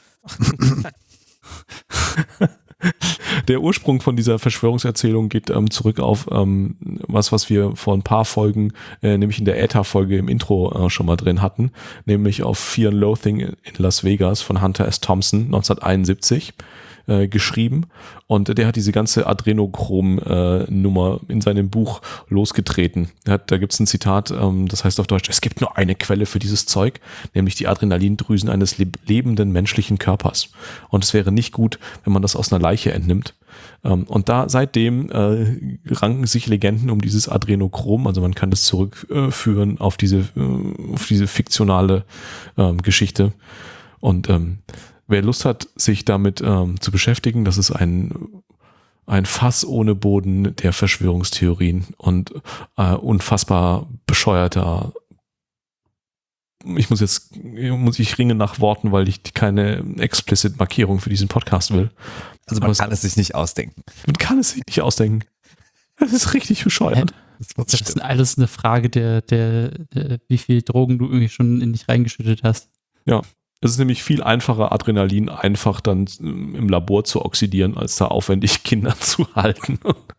Der Ursprung von dieser Verschwörungserzählung geht ähm, zurück auf ähm, was, was wir vor ein paar Folgen, äh, nämlich in der E T A-Folge im Intro äh, schon mal drin hatten, nämlich auf Fear and Loathing in Las Vegas von Hunter S. Thompson neunzehnhunderteinundsiebzig äh, geschrieben. Und der hat diese ganze Adrenochrom-Nummer äh, in seinem Buch losgetreten. Er hat, da gibt es ein Zitat, ähm, das heißt auf Deutsch, es gibt nur eine Quelle für dieses Zeug, nämlich die Adrenalindrüsen eines leb- lebenden menschlichen Körpers. Und es wäre nicht gut, wenn man das aus einer Leiche entnimmt. Ähm, und da seitdem äh, ranken sich Legenden um dieses Adrenochrom, also man kann das zurückführen äh, auf diese äh, auf diese fiktionale ähm, Geschichte. Und ähm, wer Lust hat, sich damit ähm, zu beschäftigen, das ist ein, ein Fass ohne Boden der Verschwörungstheorien und äh, unfassbar bescheuerter. Ich muss jetzt, muss ich ringen nach Worten, weil ich keine explicit Markierung für diesen Podcast will. Also man kann es sich nicht ausdenken. Man kann es sich nicht ausdenken. Das ist richtig bescheuert. Das ist alles eine Frage der, der, der, wie viel Drogen du irgendwie schon in dich reingeschüttet hast. Ja. Es ist nämlich viel einfacher, Adrenalin einfach dann im Labor zu oxidieren, als da aufwendig Kinder zu halten.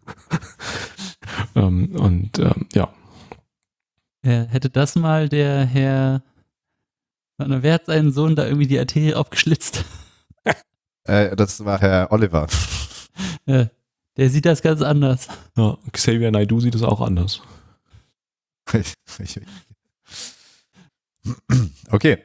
ähm, und ähm, ja. Ja, hätte das mal der Herr, wer hat seinen Sohn da irgendwie die Arterie aufgeschlitzt? Äh, das war Herr Oliver. Ja, der sieht das ganz anders. Ja, Xavier Naidoo sieht es auch anders. Okay.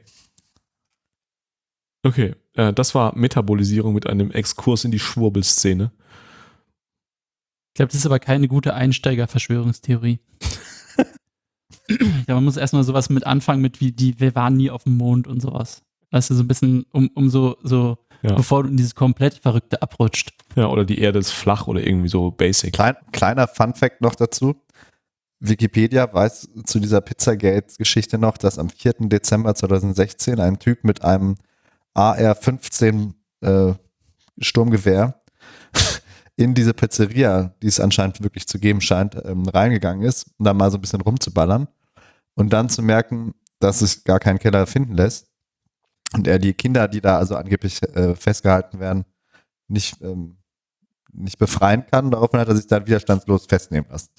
Okay, äh, das war Metabolisierung mit einem Exkurs in die Schwurbelszene. Ich glaube, das ist aber keine gute Einsteiger-Verschwörungstheorie. Ja, man muss erstmal sowas mit anfangen, mit wie die, wir waren nie auf dem Mond und sowas. Weißt du, so ein bisschen, um, um so, so Ja. bevor du in dieses komplett Verrückte abrutscht. Ja, oder die Erde ist flach oder irgendwie so basic. Klein, kleiner Fun-Fact noch dazu. Wikipedia weiß zu dieser Pizzagate-Geschichte noch, dass am vierten Dezember zweitausendsechzehn ein Typ mit einem A R fünfzehn äh, Sturmgewehr in diese Pizzeria, die es anscheinend wirklich zu geben scheint, ähm, reingegangen ist, um da mal so ein bisschen rumzuballern und dann zu merken, dass sich gar keinen Keller finden lässt und er die Kinder, die da also angeblich äh, festgehalten werden, nicht, ähm, nicht befreien kann. Daraufhin hat er sich dann widerstandslos festnehmen lassen.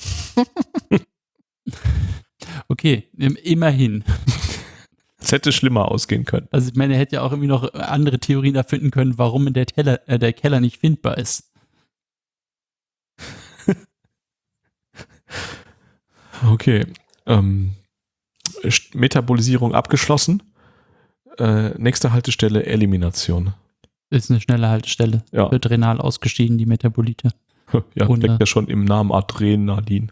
Okay, im- immerhin. Es hätte schlimmer ausgehen können. Also ich meine, er hätte ja auch irgendwie noch andere Theorien erfinden können, warum der, Teller, äh, der Keller nicht findbar ist. Okay. Ähm, St- Metabolisierung abgeschlossen. Äh, nächste Haltestelle Elimination. Ist eine schnelle Haltestelle. Ja. Wird renal ausgeschieden, die Metabolite. Ja, Ohne- steckt ja schon im Namen Adrenalin.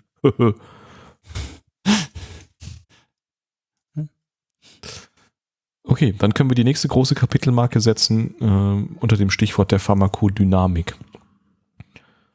Okay, dann können wir die nächste große Kapitelmarke setzen äh, unter dem Stichwort der Pharmakodynamik.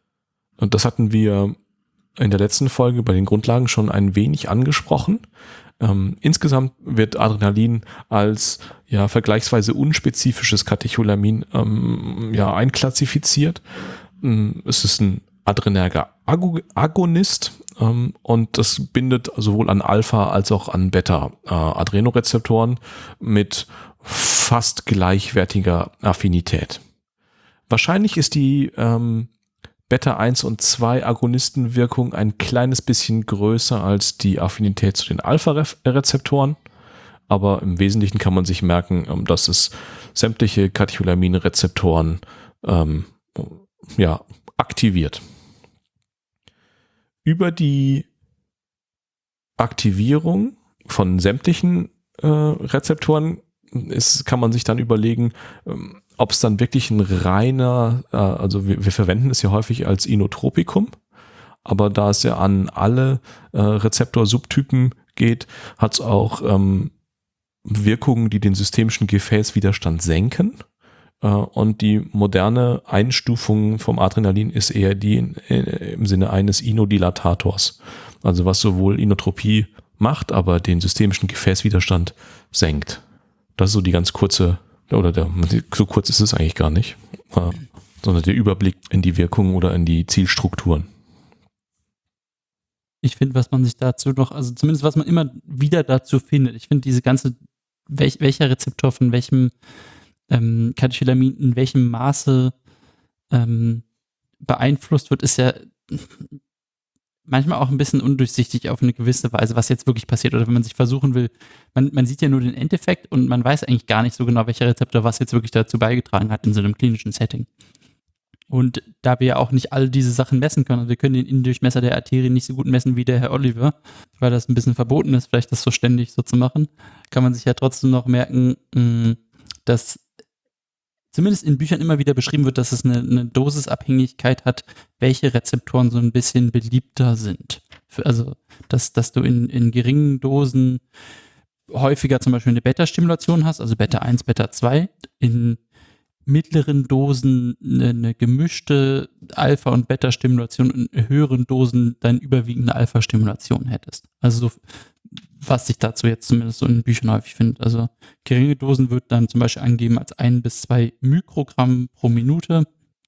Und das hatten wir in der letzten Folge bei den Grundlagen schon ein wenig angesprochen. Ähm, insgesamt wird Adrenalin als ja vergleichsweise unspezifisches Katecholamin ähm, ja einklassifiziert. Ähm, es ist ein adrenerger Ag- Agonist ähm, und das bindet sowohl an Alpha- als auch an Beta-Adrenorezeptoren mit fast gleichwertiger Affinität. Wahrscheinlich ist die ähm, Beta eins und zwei Agonistenwirkung ein kleines bisschen größer als die Affinität zu den Alpha-Rezeptoren, aber im Wesentlichen kann man sich merken, dass es sämtliche Katecholamin-Rezeptoren ähm, ja, aktiviert. Über die Aktivierung von sämtlichen äh, Rezeptoren ist, kann man sich dann überlegen, ähm, ob es dann wirklich ein reiner, äh, also wir, wir verwenden es ja häufig als Inotropikum, aber da es ja an alle äh, Rezeptorsubtypen geht, hat es auch ähm, Wirkungen, die den systemischen Gefäßwiderstand senken. Äh, und die moderne Einstufung vom Adrenalin ist eher die in, in, im Sinne eines Inodilatators. Also was sowohl Inotropie macht, aber den systemischen Gefäßwiderstand senkt. Das ist so die ganz kurze Oder der, so kurz ist es eigentlich gar nicht, äh, sondern der Überblick in die Wirkung oder in die Zielstrukturen. Ich finde, was man sich dazu noch, also zumindest was man immer wieder dazu findet, ich finde diese ganze, welch, welcher Rezeptor von welchem ähm, Katecholamin in welchem Maße ähm, beeinflusst wird, ist ja manchmal auch ein bisschen undurchsichtig auf eine gewisse Weise, was jetzt wirklich passiert. Oder wenn man sich versuchen will, man, man sieht ja nur den Endeffekt und man weiß eigentlich gar nicht so genau, welcher Rezeptor was jetzt wirklich dazu beigetragen hat in so einem klinischen Setting. Und da wir ja auch nicht all diese Sachen messen können, also wir können den Innendurchmesser der Arterien nicht so gut messen wie der Herr Oliver, weil das ein bisschen verboten ist, vielleicht das so ständig so zu machen, kann man sich ja trotzdem noch merken, dass zumindest in Büchern immer wieder beschrieben wird, dass es eine, eine Dosisabhängigkeit hat, welche Rezeptoren so ein bisschen beliebter sind. Für, also, dass, dass du in, in geringen Dosen häufiger zum Beispiel eine Beta-Stimulation hast, also Beta eins, Beta zwei, in mittleren Dosen eine, eine gemischte Alpha- und Beta-Stimulation und in höheren Dosen dann überwiegende Alpha-Stimulation hättest. Also so, was sich dazu jetzt zumindest so in Büchern häufig findet. Also geringe Dosen wird dann zum Beispiel angegeben als ein bis zwei Mikrogramm pro Minute.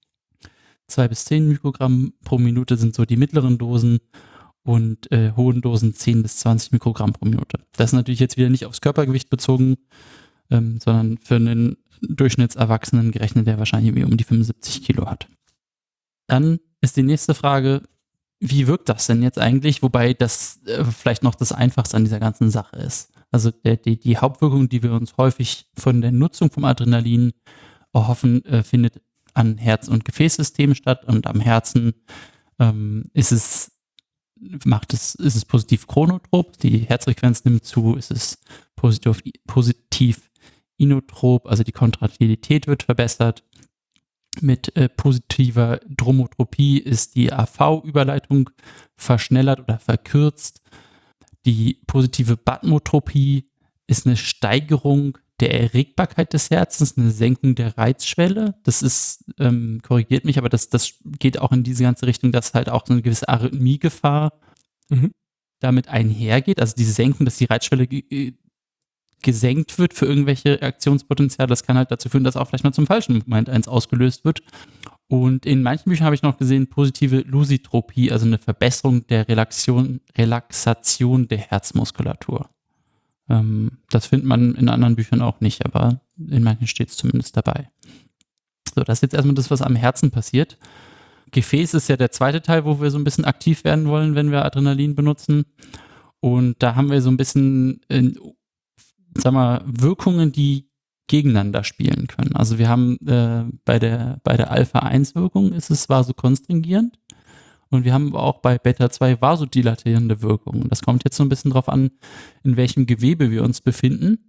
zwei bis zehn Mikrogramm pro Minute sind so die mittleren Dosen und äh, hohen Dosen zehn bis zwanzig Mikrogramm pro Minute. Das ist natürlich jetzt wieder nicht aufs Körpergewicht bezogen, ähm, sondern für einen Durchschnittserwachsenen gerechnet, der wahrscheinlich irgendwie um die fünfundsiebzig Kilo hat. Dann ist die nächste Frage, wie wirkt das denn jetzt eigentlich? Wobei das äh, vielleicht noch das Einfachste an dieser ganzen Sache ist. Also der, die, die Hauptwirkung, die wir uns häufig von der Nutzung vom Adrenalin erhoffen, äh, findet an Herz- und Gefäßsystemen statt. Und am Herzen ähm, ist es, macht es, ist es positiv chronotrop, die Herzfrequenz nimmt zu, ist es positiv, positiv inotrop, also die Kontraktilität wird verbessert. Mit äh, positiver Dromotropie ist die A V-Überleitung verschnellert oder verkürzt. Die positive Batmotropie ist eine Steigerung der Erregbarkeit des Herzens, eine Senkung der Reizschwelle. Das ist, ähm, korrigiert mich, aber das, das geht auch in diese ganze Richtung, dass halt auch so eine gewisse Arrhythmiegefahr mhm. damit einhergeht. Also diese Senkung, dass die Reizschwelle ge- gesenkt wird für irgendwelche Reaktionspotenziale, das kann halt dazu führen, dass auch vielleicht mal zum falschen Moment eins ausgelöst wird. Und in manchen Büchern habe ich noch gesehen, positive Lusitropie, also eine Verbesserung der Relaxation, Relaxation der Herzmuskulatur. Ähm, das findet man in anderen Büchern auch nicht, aber in manchen steht es zumindest dabei. So, das ist jetzt erstmal das, was am Herzen passiert. Gefäß ist ja der zweite Teil, wo wir so ein bisschen aktiv werden wollen, wenn wir Adrenalin benutzen. Und da haben wir so ein bisschen in, sag mal, Wirkungen, die gegeneinander spielen können. Also wir haben äh, bei der, bei der Alpha eins Wirkung ist es vasokonstringierend und wir haben aber auch bei Beta zwei vasodilatierende Wirkungen. Das kommt jetzt so ein bisschen drauf an, in welchem Gewebe wir uns befinden.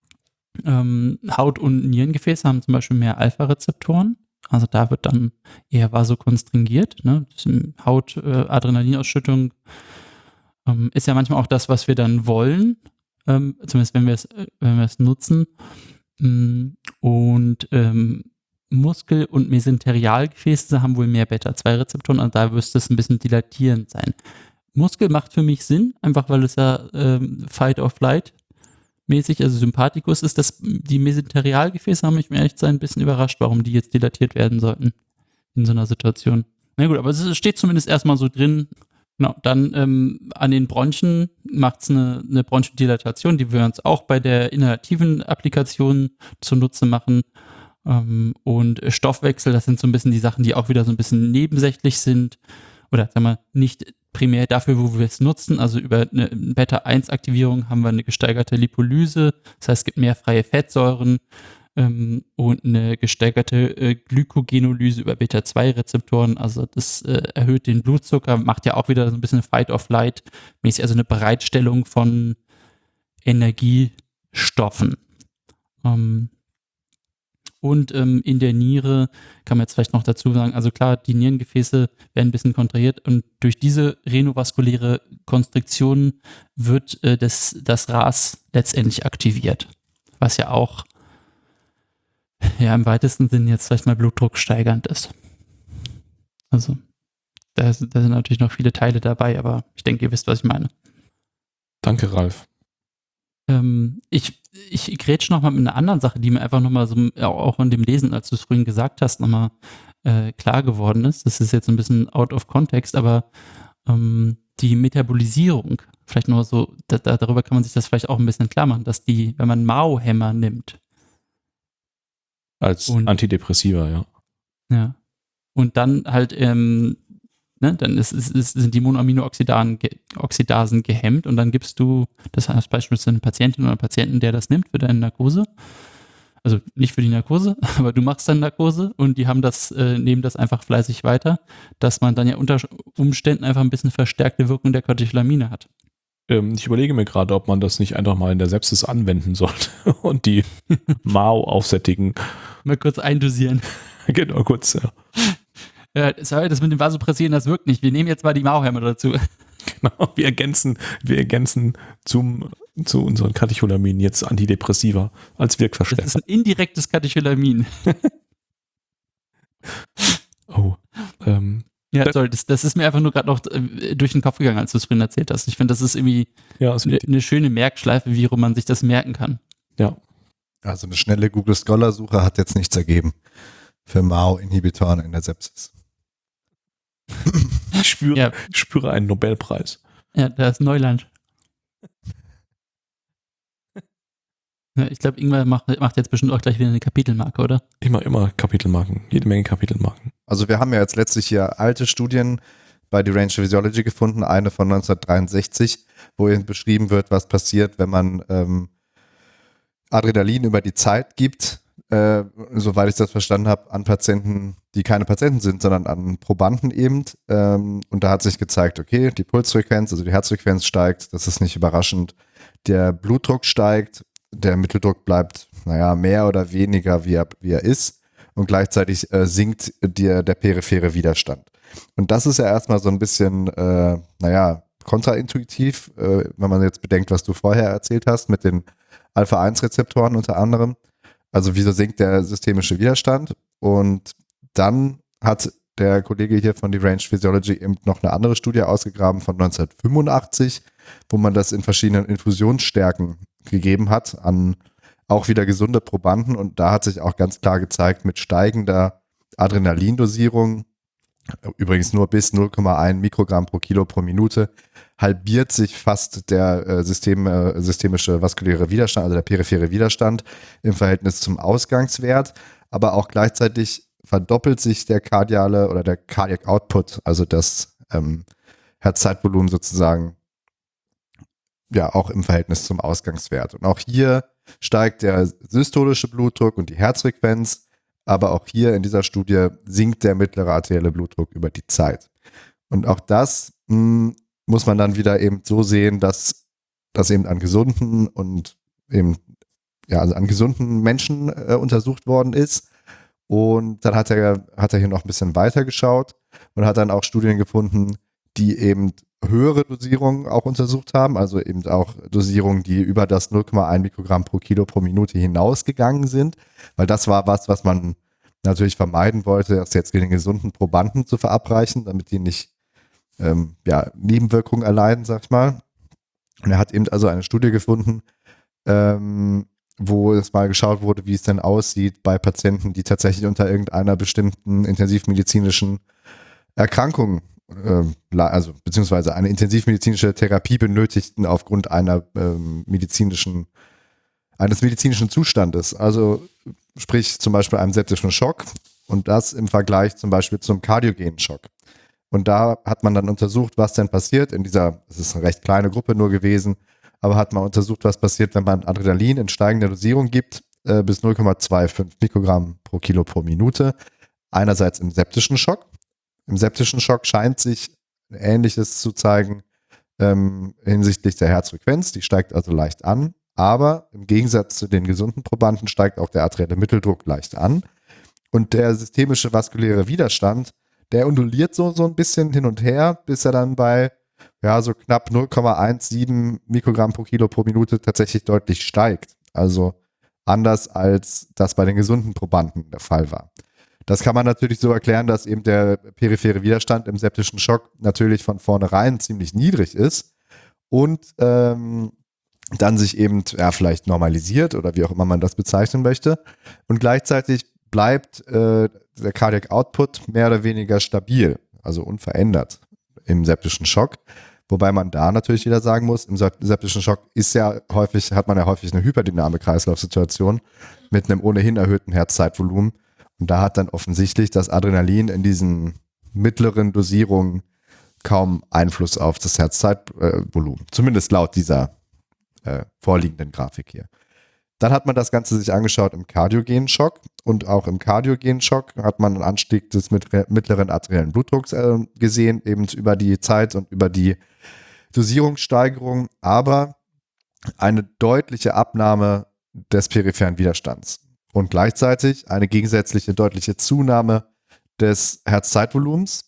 Ähm, Haut- und Nierengefäße haben zum Beispiel mehr Alpha-Rezeptoren. Also da wird dann eher vasokonstringiert. Ne? Haut-Adrenalinausschüttung äh, ähm, ist ja manchmal auch das, was wir dann wollen. Ähm, zumindest wenn wir es wenn wir es nutzen. Und ähm, Muskel- und Mesenterialgefäße haben wohl mehr Beta zwei Rezeptoren, also da müsste es ein bisschen dilatierend sein. Muskel macht für mich Sinn, einfach weil es ja ähm, Fight or Flight mäßig, also Sympathikus ist. Das, die Mesenterialgefäße haben mich, um ehrlich zu sein, ein bisschen überrascht, warum die jetzt dilatiert werden sollten in so einer Situation. Na gut, aber es steht zumindest erstmal so drin. Genau, dann ähm, an den Bronchien macht es eine, eine Bronchodilatation, die wir uns auch bei der inhalativen Applikation zunutze machen. Ähm, und Stoffwechsel, das sind so ein bisschen die Sachen, die auch wieder so ein bisschen nebensächlich sind oder sagen wir nicht primär dafür, wo wir es nutzen. Also über eine Beta eins Aktivierung haben wir eine gesteigerte Lipolyse, das heißt, es gibt mehr freie Fettsäuren ähm, und eine gesteigerte äh, Glykogenolyse über Beta zwei Rezeptoren. Also das äh, erhöht den Blutzucker, macht ja auch wieder so ein bisschen Fight or Flight mäßig, also eine Bereitstellung von Energiestoffen. Ähm, Und ähm, in der Niere kann man jetzt vielleicht noch dazu sagen, also klar, die Nierengefäße werden ein bisschen kontrahiert und durch diese renovaskuläre Konstriktion wird äh, das, das R A S letztendlich aktiviert, was ja auch ja im weitesten Sinn jetzt vielleicht mal Blutdruck steigernd ist. Also da, da sind natürlich noch viele Teile dabei, aber ich denke, ihr wisst, was ich meine. Danke, Ralf. Ähm, ich ich grätsch noch mal mit einer anderen Sache, die mir einfach noch mal so, auch in dem Lesen, als du es vorhin gesagt hast, noch mal äh, klar geworden ist. Das ist jetzt ein bisschen out of context, aber ähm, die Metabolisierung, vielleicht noch so, da, da, darüber kann man sich das vielleicht auch ein bisschen klar machen, dass die, wenn man Mao-Hämmer nimmt. Als und, Antidepressiva, ja. Ja. Und dann halt ähm, Ne, dann ist, ist, ist, sind die Monoaminoxidasen ge, Oxidasen gehemmt und dann gibst du, das heißt beispielsweise eine Patientin oder einen Patienten, der das nimmt für deine Narkose, also nicht für die Narkose, aber du machst dann Narkose und die haben das, äh, nehmen das einfach fleißig weiter, dass man dann ja unter Umständen einfach ein bisschen verstärkte Wirkung der Katecholamine hat. Ähm, ich überlege mir gerade, ob man das nicht einfach mal in der Sepsis anwenden sollte und die Mao aufsättigen. Mal kurz eindosieren. Genau, kurz, ja. Ja, sorry, das mit dem Vasopressieren, das wirkt nicht. Wir nehmen jetzt mal die Mao-Hämmer dazu. Genau, wir ergänzen, wir ergänzen zum, zu unseren Katecholaminen jetzt Antidepressiva als Wirkverstärker. Das ist ein indirektes Katecholamin. Oh. Ähm, ja, sorry, das, das ist mir einfach nur gerade noch äh, durch den Kopf gegangen, als du es vorhin erzählt hast. Ich finde, das ist irgendwie ja, ist eine, eine schöne Merkschleife, wie man sich das merken kann. Ja. Also eine schnelle Google Scholar-Suche hat jetzt nichts ergeben für Mao-Inhibitoren in der Sepsis. Ich spüre, ja. spüre einen Nobelpreis. Ja, da ist Neuland. Ja, ich glaube, Ingmar macht, macht jetzt bestimmt auch gleich wieder eine Kapitelmarke, oder? Immer, immer Kapitelmarken. Jede Menge Kapitelmarken. Also wir haben ja jetzt letztlich hier alte Studien bei Deranged Physiology gefunden, eine von neunzehnhundertdreiundsechzig, wo eben beschrieben wird, was passiert, wenn man ähm, Adrenalin über die Zeit gibt, äh, soweit ich das verstanden habe, an Patienten, die keine Patienten sind, sondern an Probanden eben. Ähm, und da hat sich gezeigt, okay, die Pulsfrequenz, also die Herzfrequenz steigt, das ist nicht überraschend. Der Blutdruck steigt, der Mitteldruck bleibt, naja, mehr oder weniger, wie er, wie er ist. Und gleichzeitig äh, sinkt der, der periphere Widerstand. Und das ist ja erstmal so ein bisschen, äh, naja, kontraintuitiv, äh, wenn man jetzt bedenkt, was du vorher erzählt hast, mit den Alpha eins Rezeptoren unter anderem. Also wieso sinkt der systemische Widerstand? Und dann hat der Kollege hier von Deranged Physiology eben noch eine andere Studie ausgegraben von neunzehnhundertfünfundachtzig, wo man das in verschiedenen Infusionsstärken gegeben hat an auch wieder gesunde Probanden. Und da hat sich auch ganz klar gezeigt, mit steigender Adrenalindosierung, übrigens nur bis null Komma eins Mikrogramm pro Kilo pro Minute, halbiert sich fast der äh, System, äh, systemische vaskuläre Widerstand, also der periphere Widerstand im Verhältnis zum Ausgangswert, aber auch gleichzeitig verdoppelt sich der kardiale oder der Cardiac Output, also das ähm, Herzzeitvolumen sozusagen, ja auch im Verhältnis zum Ausgangswert. Und auch hier steigt der systolische Blutdruck und die Herzfrequenz, aber auch hier in dieser Studie sinkt der mittlere arterielle Blutdruck über die Zeit. Und auch das mh, muss man dann wieder eben so sehen, dass das eben an gesunden und eben ja also an gesunden Menschen äh, untersucht worden ist. Und dann hat er, hat er hier noch ein bisschen weiter geschaut und hat dann auch Studien gefunden, die eben höhere Dosierungen auch untersucht haben, also eben auch Dosierungen, die über das null Komma eins Mikrogramm pro Kilo pro Minute hinausgegangen sind, weil das war was, was man natürlich vermeiden wollte, das jetzt den gesunden Probanden zu verabreichen, damit die nicht ähm, ja, Nebenwirkungen erleiden, sag ich mal. Und er hat eben also eine Studie gefunden, ähm, wo es mal geschaut wurde, wie es denn aussieht bei Patienten, die tatsächlich unter irgendeiner bestimmten intensivmedizinischen Erkrankung, äh, also beziehungsweise eine intensivmedizinische Therapie benötigten aufgrund einer ähm, medizinischen, eines medizinischen Zustandes. Also sprich zum Beispiel einem septischen Schock und das im Vergleich zum Beispiel zum kardiogenen Schock. Und da hat man dann untersucht, was denn passiert in dieser, es ist eine recht kleine Gruppe nur gewesen, aber hat man untersucht, was passiert, wenn man Adrenalin in steigender Dosierung gibt, äh, bis null Komma fünfundzwanzig Mikrogramm pro Kilo pro Minute. Einerseits im septischen Schock. Im septischen Schock scheint sich Ähnliches zu zeigen ähm, hinsichtlich der Herzfrequenz. Die steigt also leicht an, aber im Gegensatz zu den gesunden Probanden steigt auch der arterielle Mitteldruck leicht an. Und der systemische vaskuläre Widerstand, der onduliert so, so ein bisschen hin und her, bis er dann bei ja, so knapp null Komma siebzehn Mikrogramm pro Kilo pro Minute tatsächlich deutlich steigt. Also anders als das bei den gesunden Probanden der Fall war. Das kann man natürlich so erklären, dass eben der periphere Widerstand im septischen Schock natürlich von vornherein ziemlich niedrig ist und ähm, dann sich eben ja, vielleicht normalisiert oder wie auch immer man das bezeichnen möchte. Und gleichzeitig bleibt äh, der Cardiac Output mehr oder weniger stabil, also unverändert im septischen Schock. Wobei man da natürlich wieder sagen muss, im septischen Schock ist ja häufig, hat man ja häufig eine hyperdyname Kreislaufsituation mit einem ohnehin erhöhten Herzzeitvolumen. Und da hat dann offensichtlich das Adrenalin in diesen mittleren Dosierungen kaum Einfluss auf das Herzzeitvolumen. Zumindest laut dieser äh, vorliegenden Grafik hier. Dann hat man das Ganze sich angeschaut im kardiogenen Schock und auch im kardiogenen Schock hat man einen Anstieg des mittleren arteriellen Blutdrucks äh, gesehen, eben über die Zeit und über die Dosierungssteigerung, aber eine deutliche Abnahme des peripheren Widerstands und gleichzeitig eine gegensätzliche deutliche Zunahme des Herzzeitvolumens.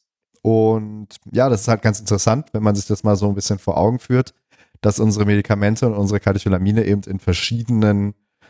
Und ja, das ist halt ganz interessant, wenn man sich das mal so ein bisschen vor Augen führt, dass unsere Medikamente und unsere Katecholamine eben in verschiedenen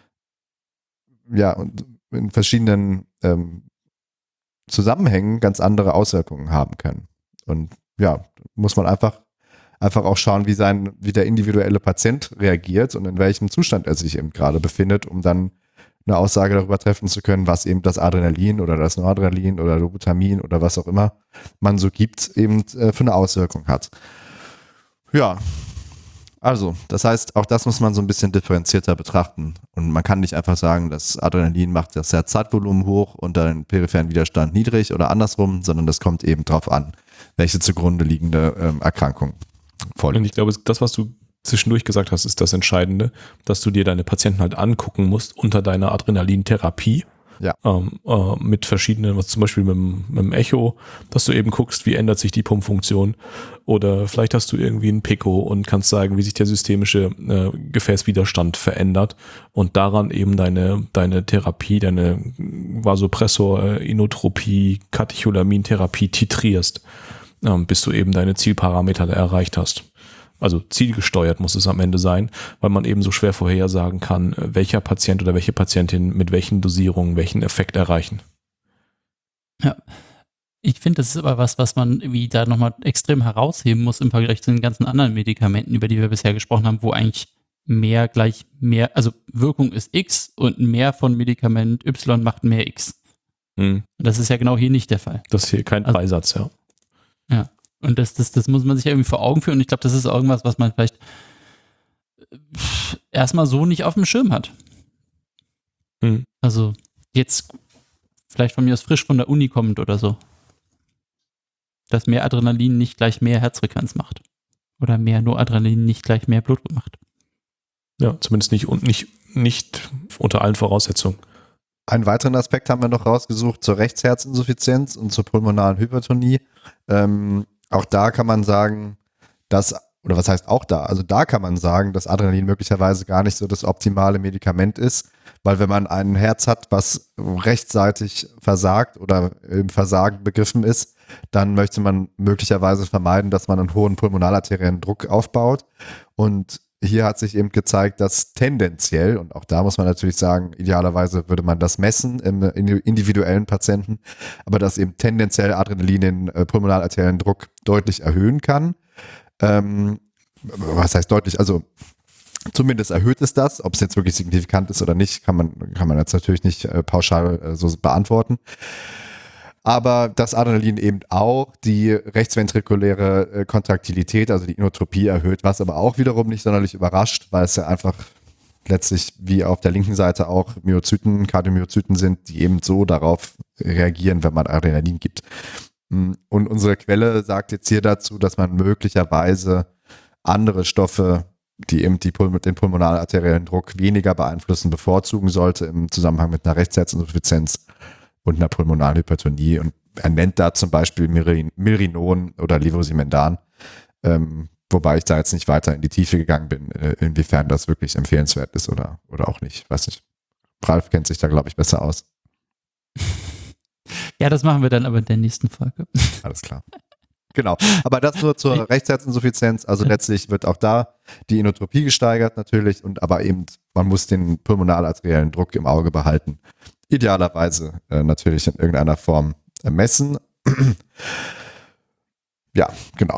ja, in verschiedenen ähm, Zusammenhängen ganz andere Auswirkungen haben können. Und ja, muss man einfach, einfach auch schauen, wie sein, wie der individuelle Patient reagiert und in welchem Zustand er sich eben gerade befindet, um dann eine Aussage darüber treffen zu können, was eben das Adrenalin oder das Noradrenalin oder Dobutamine oder was auch immer man so gibt, eben äh, für eine Auswirkung hat. Ja, also, das heißt, auch das muss man so ein bisschen differenzierter betrachten. Und man kann nicht einfach sagen, das Adrenalin macht das Herzzeitvolumen hoch und den peripheren Widerstand niedrig oder andersrum, sondern das kommt eben drauf an, welche zugrunde liegende ähm, Erkrankung vorliegt. Und ich glaube, das, was du zwischendurch gesagt hast, ist das Entscheidende, dass du dir deine Patienten halt angucken musst unter deiner Adrenalintherapie. Ja. Ähm, äh, mit verschiedenen, was zum Beispiel mit dem, mit dem Echo, dass du eben guckst, wie ändert sich die Pumpfunktion, oder vielleicht hast du irgendwie ein Pico und kannst sagen, wie sich der systemische äh, Gefäßwiderstand verändert und daran eben deine, deine Therapie, deine Vasopressor, äh, Inotropie, Katecholamintherapie titrierst, ähm, bis du eben deine Zielparameter erreicht hast. Also zielgesteuert muss es am Ende sein, weil man eben so schwer vorhersagen kann, welcher Patient oder welche Patientin mit welchen Dosierungen welchen Effekt erreichen. Ja, ich finde, das ist aber was, was man irgendwie da nochmal extrem herausheben muss im Vergleich zu den ganzen anderen Medikamenten, über die wir bisher gesprochen haben, wo eigentlich mehr gleich mehr, also Wirkung ist X und mehr von Medikament Y macht mehr X. Hm. Das ist ja genau hier nicht der Fall. Das ist hier kein also, Dreisatz, ja. Ja. Und das, das, das muss man sich irgendwie vor Augen führen. Und ich glaube, das ist irgendwas, was man vielleicht erstmal so nicht auf dem Schirm hat. Mhm. Also jetzt vielleicht von mir aus frisch von der Uni kommend oder so. Dass mehr Adrenalin nicht gleich mehr Herzfrequenz macht. Oder mehr Noradrenalin nicht gleich mehr Blutdruck macht. Ja, zumindest nicht, und nicht, nicht unter allen Voraussetzungen. Einen weiteren Aspekt haben wir noch rausgesucht zur Rechtsherzinsuffizienz und zur pulmonalen Hypertonie. Ähm, Auch da kann man sagen, dass, oder was heißt auch da? Also da kann man sagen, dass Adrenalin möglicherweise gar nicht so das optimale Medikament ist, weil wenn man ein Herz hat, was rechtzeitig versagt oder im Versagen begriffen ist, dann möchte man möglicherweise vermeiden, dass man einen hohen pulmonalarteriellen Druck aufbaut. Und hier hat sich eben gezeigt, dass tendenziell, und auch da muss man natürlich sagen, idealerweise würde man das messen im individuellen Patienten, aber dass eben tendenziell Adrenalin den äh, pulmonalarteriellen Druck deutlich erhöhen kann. Ähm, was heißt deutlich? Also zumindest erhöht es das. Ob es jetzt wirklich signifikant ist oder nicht, kann man, kann man jetzt natürlich nicht äh, pauschal äh, so beantworten. Aber dass Adrenalin eben auch die rechtsventrikuläre äh, Kontraktilität, also die Inotropie erhöht, was aber auch wiederum nicht sonderlich überrascht, weil es ja einfach letztlich wie auf der linken Seite auch Myozyten, Kardiomyozyten sind, die eben so darauf reagieren, wenn man Adrenalin gibt. Und unsere Quelle sagt jetzt hier dazu, dass man möglicherweise andere Stoffe, die eben die Pul- den pulmonalarteriellen Druck weniger beeinflussen, bevorzugen sollte im Zusammenhang mit einer Rechtsherzinsuffizienz und einer pulmonalen Hypertonie. Und er nennt da zum Beispiel Mirin- Milrinon oder Levosimendan, ähm, wobei ich da jetzt nicht weiter in die Tiefe gegangen bin, äh, inwiefern das wirklich empfehlenswert ist oder, oder auch nicht. Weiß nicht. Ralf kennt sich da, glaube ich, besser aus. Ja, das machen wir dann aber in der nächsten Folge. Alles klar. Genau, aber das nur zur Rechtsherzinsuffizienz. Also letztlich wird auch da die Inotropie gesteigert natürlich, und aber eben man muss den pulmonalarteriellen Druck im Auge behalten. Idealerweise äh, natürlich in irgendeiner Form äh, messen. Ja, genau.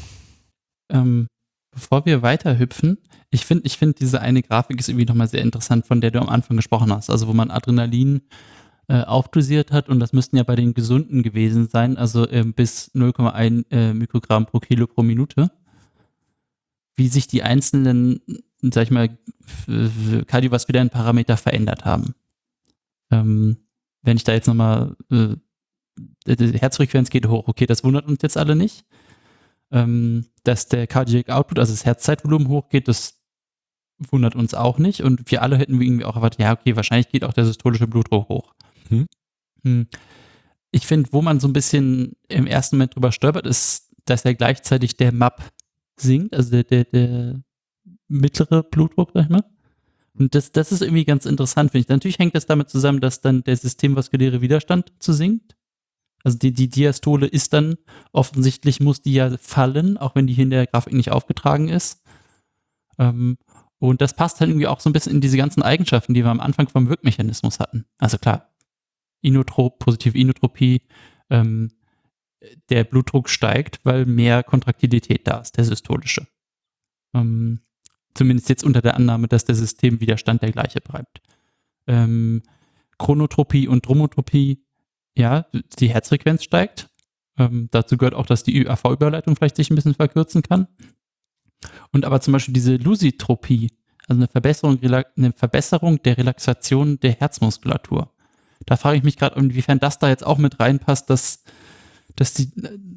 Ähm, bevor wir weiter hüpfen, ich finde, ich finde diese eine Grafik ist irgendwie nochmal sehr interessant, von der du am Anfang gesprochen hast. Also wo man Adrenalin äh, aufdosiert hat, und das müssten ja bei den Gesunden gewesen sein, also äh, bis null Komma eins äh, Mikrogramm pro Kilo pro Minute. Wie sich die einzelnen, sag ich mal, f- kardiovaskulären Parameter verändert haben. Ähm, wenn ich da jetzt nochmal, äh, die Herzfrequenz geht hoch, okay, das wundert uns jetzt alle nicht. Ähm, dass der Cardiac Output, also das Herzzeitvolumen hochgeht, das wundert uns auch nicht, und wir alle hätten irgendwie auch erwartet, ja, okay, wahrscheinlich geht auch der systolische Blutdruck hoch. Hm. Hm. Ich finde, wo man so ein bisschen im ersten Moment drüber stolpert, ist, dass ja gleichzeitig der M A P sinkt, also der, der, der mittlere Blutdruck, sag ich mal. Und das, das ist irgendwie ganz interessant, finde ich. Natürlich hängt das damit zusammen, dass dann der systemvaskuläre Widerstand zu sinkt. Also die, die Diastole ist dann, offensichtlich muss die ja fallen, auch wenn die hier in der Grafik nicht aufgetragen ist. Ähm, und das passt halt irgendwie auch so ein bisschen in diese ganzen Eigenschaften, die wir am Anfang vom Wirkmechanismus hatten. Also klar, Inotrop, positive Inotropie, ähm, der Blutdruck steigt, weil mehr Kontraktilität da ist, der systolische. Ähm, Zumindest jetzt unter der Annahme, dass der Systemwiderstand der gleiche bleibt. Ähm, Chronotropie und Dromotropie, ja, die Herzfrequenz steigt. Ähm, dazu gehört auch, dass die A V-Überleitung vielleicht sich ein bisschen verkürzen kann. Und aber zum Beispiel diese Lusitropie, also eine Verbesserung, eine Verbesserung der Relaxation der Herzmuskulatur. Da frage ich mich gerade, inwiefern das da jetzt auch mit reinpasst, dass, dass die,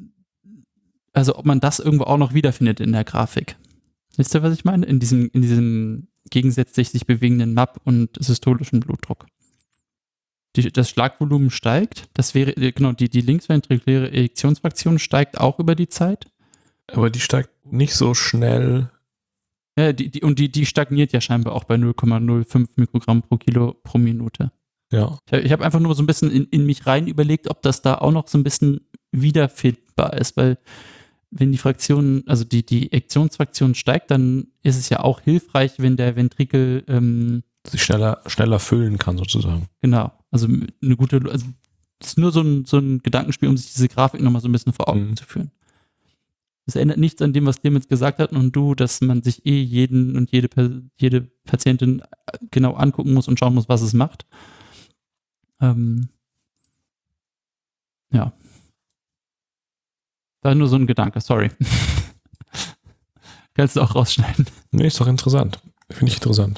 also ob man das irgendwo auch noch wiederfindet in der Grafik. Wisst ihr, was ich meine? In diesem, in diesem gegensätzlich sich bewegenden M A P und systolischen Blutdruck. Die, das Schlagvolumen steigt. Das wäre, genau, die, die linksventrikuläre Ejektionsfraktion steigt auch über die Zeit. Aber die steigt nicht so schnell. Ja, die, die, und die, die stagniert ja scheinbar auch bei null Komma null fünf Mikrogramm pro Kilo pro Minute. Ja. Ich, ich habe einfach nur so ein bisschen in, in mich rein überlegt, ob das da auch noch so ein bisschen wiederfindbar ist, weil wenn die Fraktion, also die, die Ejektionsfraktion steigt, dann ist es ja auch hilfreich, wenn der Ventrikel ähm, sich schneller, schneller füllen kann, sozusagen. Genau, also eine gute, also das ist nur so ein, so ein Gedankenspiel, um sich diese Grafik nochmal so ein bisschen vor Augen Mhm. zu führen. Das ändert nichts an dem, was Clemens gesagt hat, und du, dass man sich eh jeden und jede, jede Patientin genau angucken muss und schauen muss, was es macht. Ähm, ja. Da nur so ein Gedanke, sorry. Kannst du auch rausschneiden. Nee, ist doch interessant. Finde ich interessant.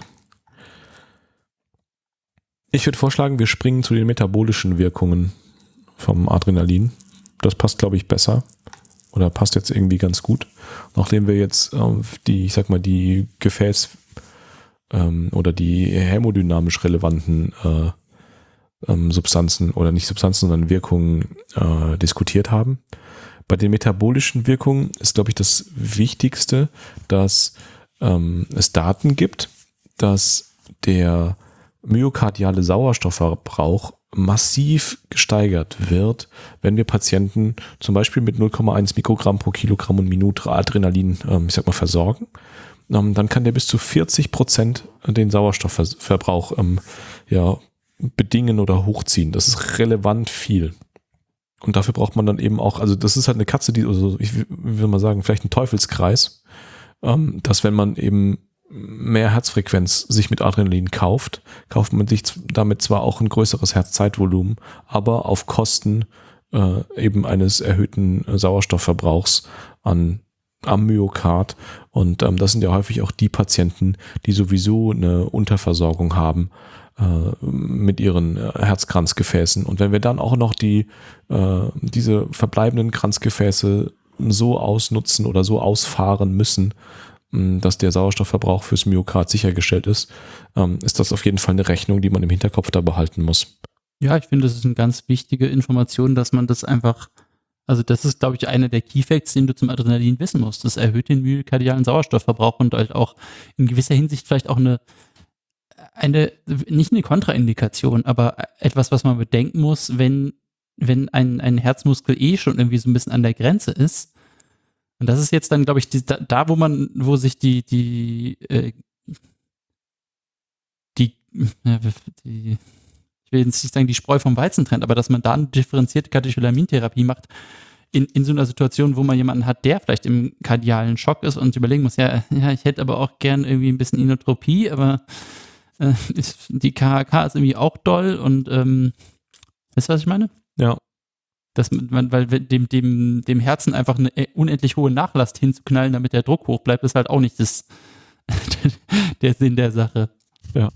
Ich würde vorschlagen, wir springen zu den metabolischen Wirkungen vom Adrenalin. Das passt, glaube ich, besser. Oder passt jetzt irgendwie ganz gut. Nachdem wir jetzt auf die, ich sag mal, die Gefäß- ähm, oder die hämodynamisch relevanten äh, ähm, Substanzen oder nicht Substanzen, sondern Wirkungen äh, diskutiert haben. Bei den metabolischen Wirkungen ist, glaube ich, das Wichtigste, dass ähm, es Daten gibt, dass der myokardiale Sauerstoffverbrauch massiv gesteigert wird, wenn wir Patienten zum Beispiel mit null Komma eins Mikrogramm pro Kilogramm und Minute Adrenalin, ähm, ich sag mal, versorgen. ähm, dann kann der bis zu vierzig Prozent den Sauerstoffverbrauch ähm, ja, bedingen oder hochziehen. Das ist relevant viel. Und dafür braucht man dann eben auch, also das ist halt eine Katze, die, also ich will mal sagen, vielleicht ein Teufelskreis, ähm, dass wenn man eben mehr Herzfrequenz sich mit Adrenalin kauft, kauft man sich damit zwar auch ein größeres Herzzeitvolumen, aber auf Kosten äh, eben eines erhöhten Sauerstoffverbrauchs an am Myokard. Und ähm, das sind ja häufig auch die Patienten, die sowieso eine Unterversorgung haben äh, mit ihren äh, Herzkranzgefäßen. Und wenn wir dann auch noch die äh, diese verbleibenden Kranzgefäße so ausnutzen oder so ausfahren müssen, mh, dass der Sauerstoffverbrauch fürs Myokard sichergestellt ist, ähm, ist das auf jeden Fall eine Rechnung, die man im Hinterkopf da behalten muss. Ja, ich finde, das ist eine ganz wichtige Information, dass man das einfach, also das ist, glaube ich, einer der Keyfacts, den du zum Adrenalin wissen musst. Das erhöht den myokardialen Sauerstoffverbrauch und halt auch in gewisser Hinsicht vielleicht auch eine, eine nicht eine Kontraindikation, aber etwas, was man bedenken muss, wenn, wenn ein, ein Herzmuskel eh schon irgendwie so ein bisschen an der Grenze ist. Und das ist jetzt dann, glaube ich, die, da, da, wo man, wo sich die, die, äh, die, ja, die ich will jetzt nicht sagen, die Spreu vom Weizen trennt, aber dass man da eine differenzierte Katecholamintherapie macht in, in so einer Situation, wo man jemanden hat, der vielleicht im kardialen Schock ist und überlegen muss, ja, ja ich hätte aber auch gern irgendwie ein bisschen Inotropie, aber äh, ist, die K H K ist irgendwie auch doll und ähm, weißt du, was ich meine? Ja. Dass man, weil dem, dem, dem Herzen einfach eine unendlich hohe Nachlast hinzuknallen, damit der Druck hoch bleibt, ist halt auch nicht das, der Sinn der Sache. Ja.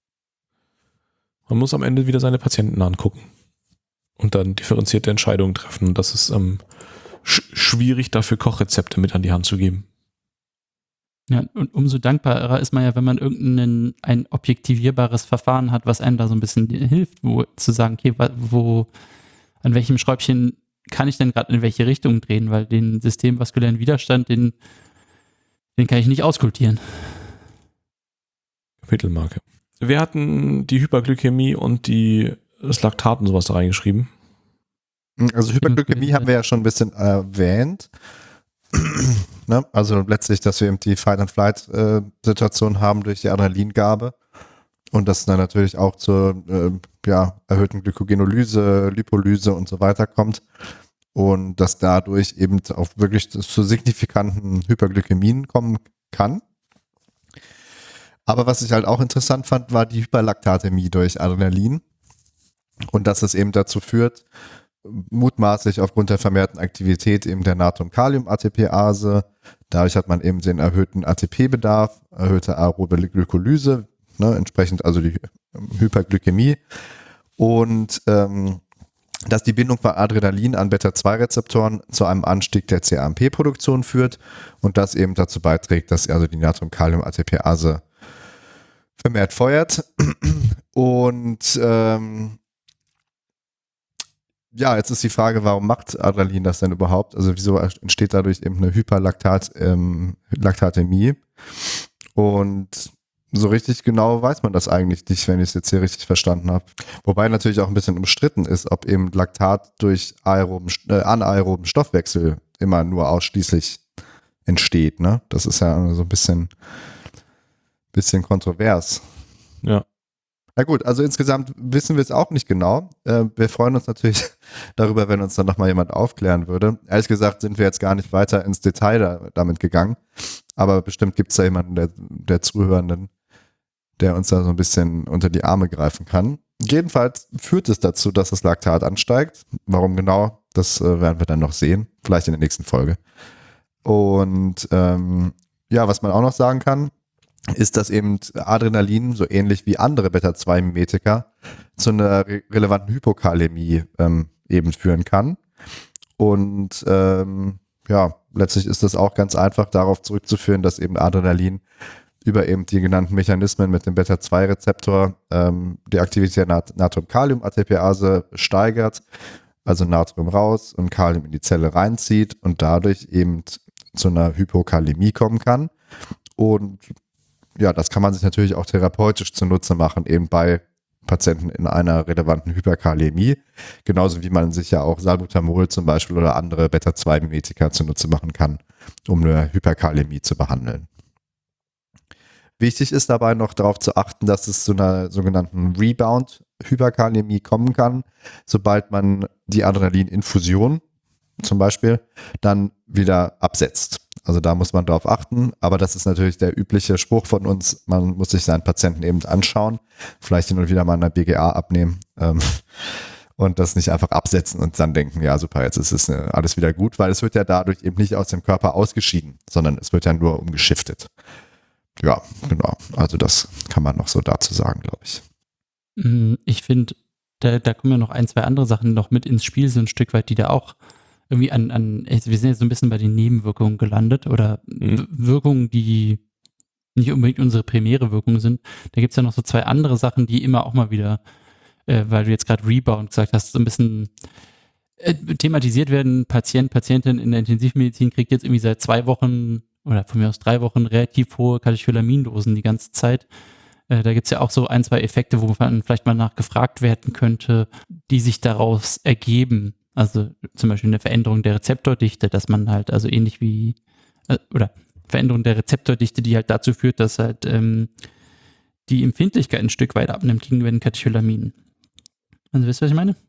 Man muss am Ende wieder seine Patienten angucken und dann differenzierte Entscheidungen treffen. Und das ist ähm, sch- schwierig, dafür Kochrezepte mit an die Hand zu geben. Ja, und umso dankbarer ist man ja, wenn man irgendein ein objektivierbares Verfahren hat, was einem da so ein bisschen hilft, wo zu sagen, okay, wo, an welchem Schräubchen kann ich denn gerade in welche Richtung drehen, weil den systemvaskulären Widerstand, den, den kann ich nicht auskultieren. Kapitelmarke. Wir hatten die Hyperglykämie und die, das Laktat und sowas da reingeschrieben. Also Hyperglykämie haben wir ja schon ein bisschen erwähnt. Ne? Also letztlich, dass wir eben die Fight-and-Flight-Situation haben durch die Adrenalingabe und das dann natürlich auch zur äh, ja, erhöhten Glykogenolyse, Lipolyse und so weiter kommt und dass dadurch eben auch wirklich zu signifikanten Hyperglykämien kommen kann. Aber was ich halt auch interessant fand, war die Hyperlaktatämie durch Adrenalin und dass es eben dazu führt, mutmaßlich aufgrund der vermehrten Aktivität eben der Natrium-Kalium-A T P-Ase. Dadurch hat man eben den erhöhten A T P-Bedarf, erhöhte aerobe Glykolyse, ne, entsprechend also die Hyperglykämie und ähm, dass die Bindung von Adrenalin an Beta zwei Rezeptoren zu einem Anstieg der C A M P-Produktion führt und das eben dazu beiträgt, dass also die Natrium-Kalium-A T P-Ase vermehrt feuert und ähm, ja, jetzt ist die Frage, warum macht Adrenalin das denn überhaupt? Also wieso entsteht dadurch eben eine Hyperlaktat, ähm, Laktatämie? Und so richtig genau weiß man das eigentlich nicht, wenn ich es jetzt hier richtig verstanden habe. Wobei natürlich auch ein bisschen umstritten ist, ob eben Laktat durch aeroben, äh, anaeroben Stoffwechsel immer nur ausschließlich entsteht. Ne? Das ist ja so ein bisschen, bisschen kontrovers. Ja. Na gut, also insgesamt wissen wir es auch nicht genau. Äh, wir freuen uns natürlich darüber, wenn uns dann nochmal jemand aufklären würde. Ehrlich gesagt sind wir jetzt gar nicht weiter ins Detail da, damit gegangen. Aber bestimmt gibt es da jemanden, der, der Zuhörenden, der uns da so ein bisschen unter die Arme greifen kann. Jedenfalls führt es dazu, dass das Laktat ansteigt. Warum genau, das äh, werden wir dann noch sehen. Vielleicht in der nächsten Folge. Und ähm, ja, was man auch noch sagen kann, ist, dass eben Adrenalin, so ähnlich wie andere Beta zwei Mimetika, zu einer re- relevanten Hypokalämie ähm, eben führen kann. Und ähm, ja, letztlich ist das auch ganz einfach darauf zurückzuführen, dass eben Adrenalin über eben die genannten Mechanismen mit dem Beta zwei Rezeptor ähm, die Aktivität der Nat- Natrium-Kalium-A T P-Ase steigert, also Natrium raus und Kalium in die Zelle reinzieht und dadurch eben zu einer Hypokalämie kommen kann. Und ja, das kann man sich natürlich auch therapeutisch zunutze machen, eben bei Patienten in einer relevanten Hyperkalämie. Genauso wie man sich ja auch Salbutamol zum Beispiel oder andere Beta zwei Mimetika zunutze machen kann, um eine Hyperkalämie zu behandeln. Wichtig ist dabei noch darauf zu achten, dass es zu einer sogenannten Rebound-Hyperkalämie kommen kann, sobald man die Adrenalininfusion zum Beispiel dann wieder absetzt. Also da muss man drauf achten, aber das ist natürlich der übliche Spruch von uns, man muss sich seinen Patienten eben anschauen, vielleicht hin und wieder mal eine B G A abnehmen ähm, und das nicht einfach absetzen und dann denken, ja super, jetzt ist es äh, alles wieder gut, weil es wird ja dadurch eben nicht aus dem Körper ausgeschieden, sondern es wird ja nur umgeschiftet. Ja, genau, also das kann man noch so dazu sagen, glaube ich. Ich finde, da, da kommen ja noch ein, zwei andere Sachen noch mit ins Spiel, so ein Stück weit, die da auch irgendwie an, an, wir sind jetzt so ein bisschen bei den Nebenwirkungen gelandet oder mhm. Wirkungen, die nicht unbedingt unsere primäre Wirkung sind. Da gibt es ja noch so zwei andere Sachen, die immer auch mal wieder, äh, weil du jetzt gerade Rebound gesagt hast, so ein bisschen äh, thematisiert werden. Patient, Patientin in der Intensivmedizin kriegt jetzt irgendwie seit zwei Wochen oder von mir aus drei Wochen relativ hohe Katecholaminosen die ganze Zeit. Äh, da gibt es ja auch so ein, zwei Effekte, wo man vielleicht mal nachgefragt werden könnte, die sich daraus ergeben. Also zum Beispiel eine Veränderung der Rezeptordichte, dass man halt, also ähnlich wie, äh, oder Veränderung der Rezeptordichte, die halt dazu führt, dass halt ähm, die Empfindlichkeit ein Stück weit abnimmt gegenüber den Katecholaminen. Also wisst ihr, was ich meine?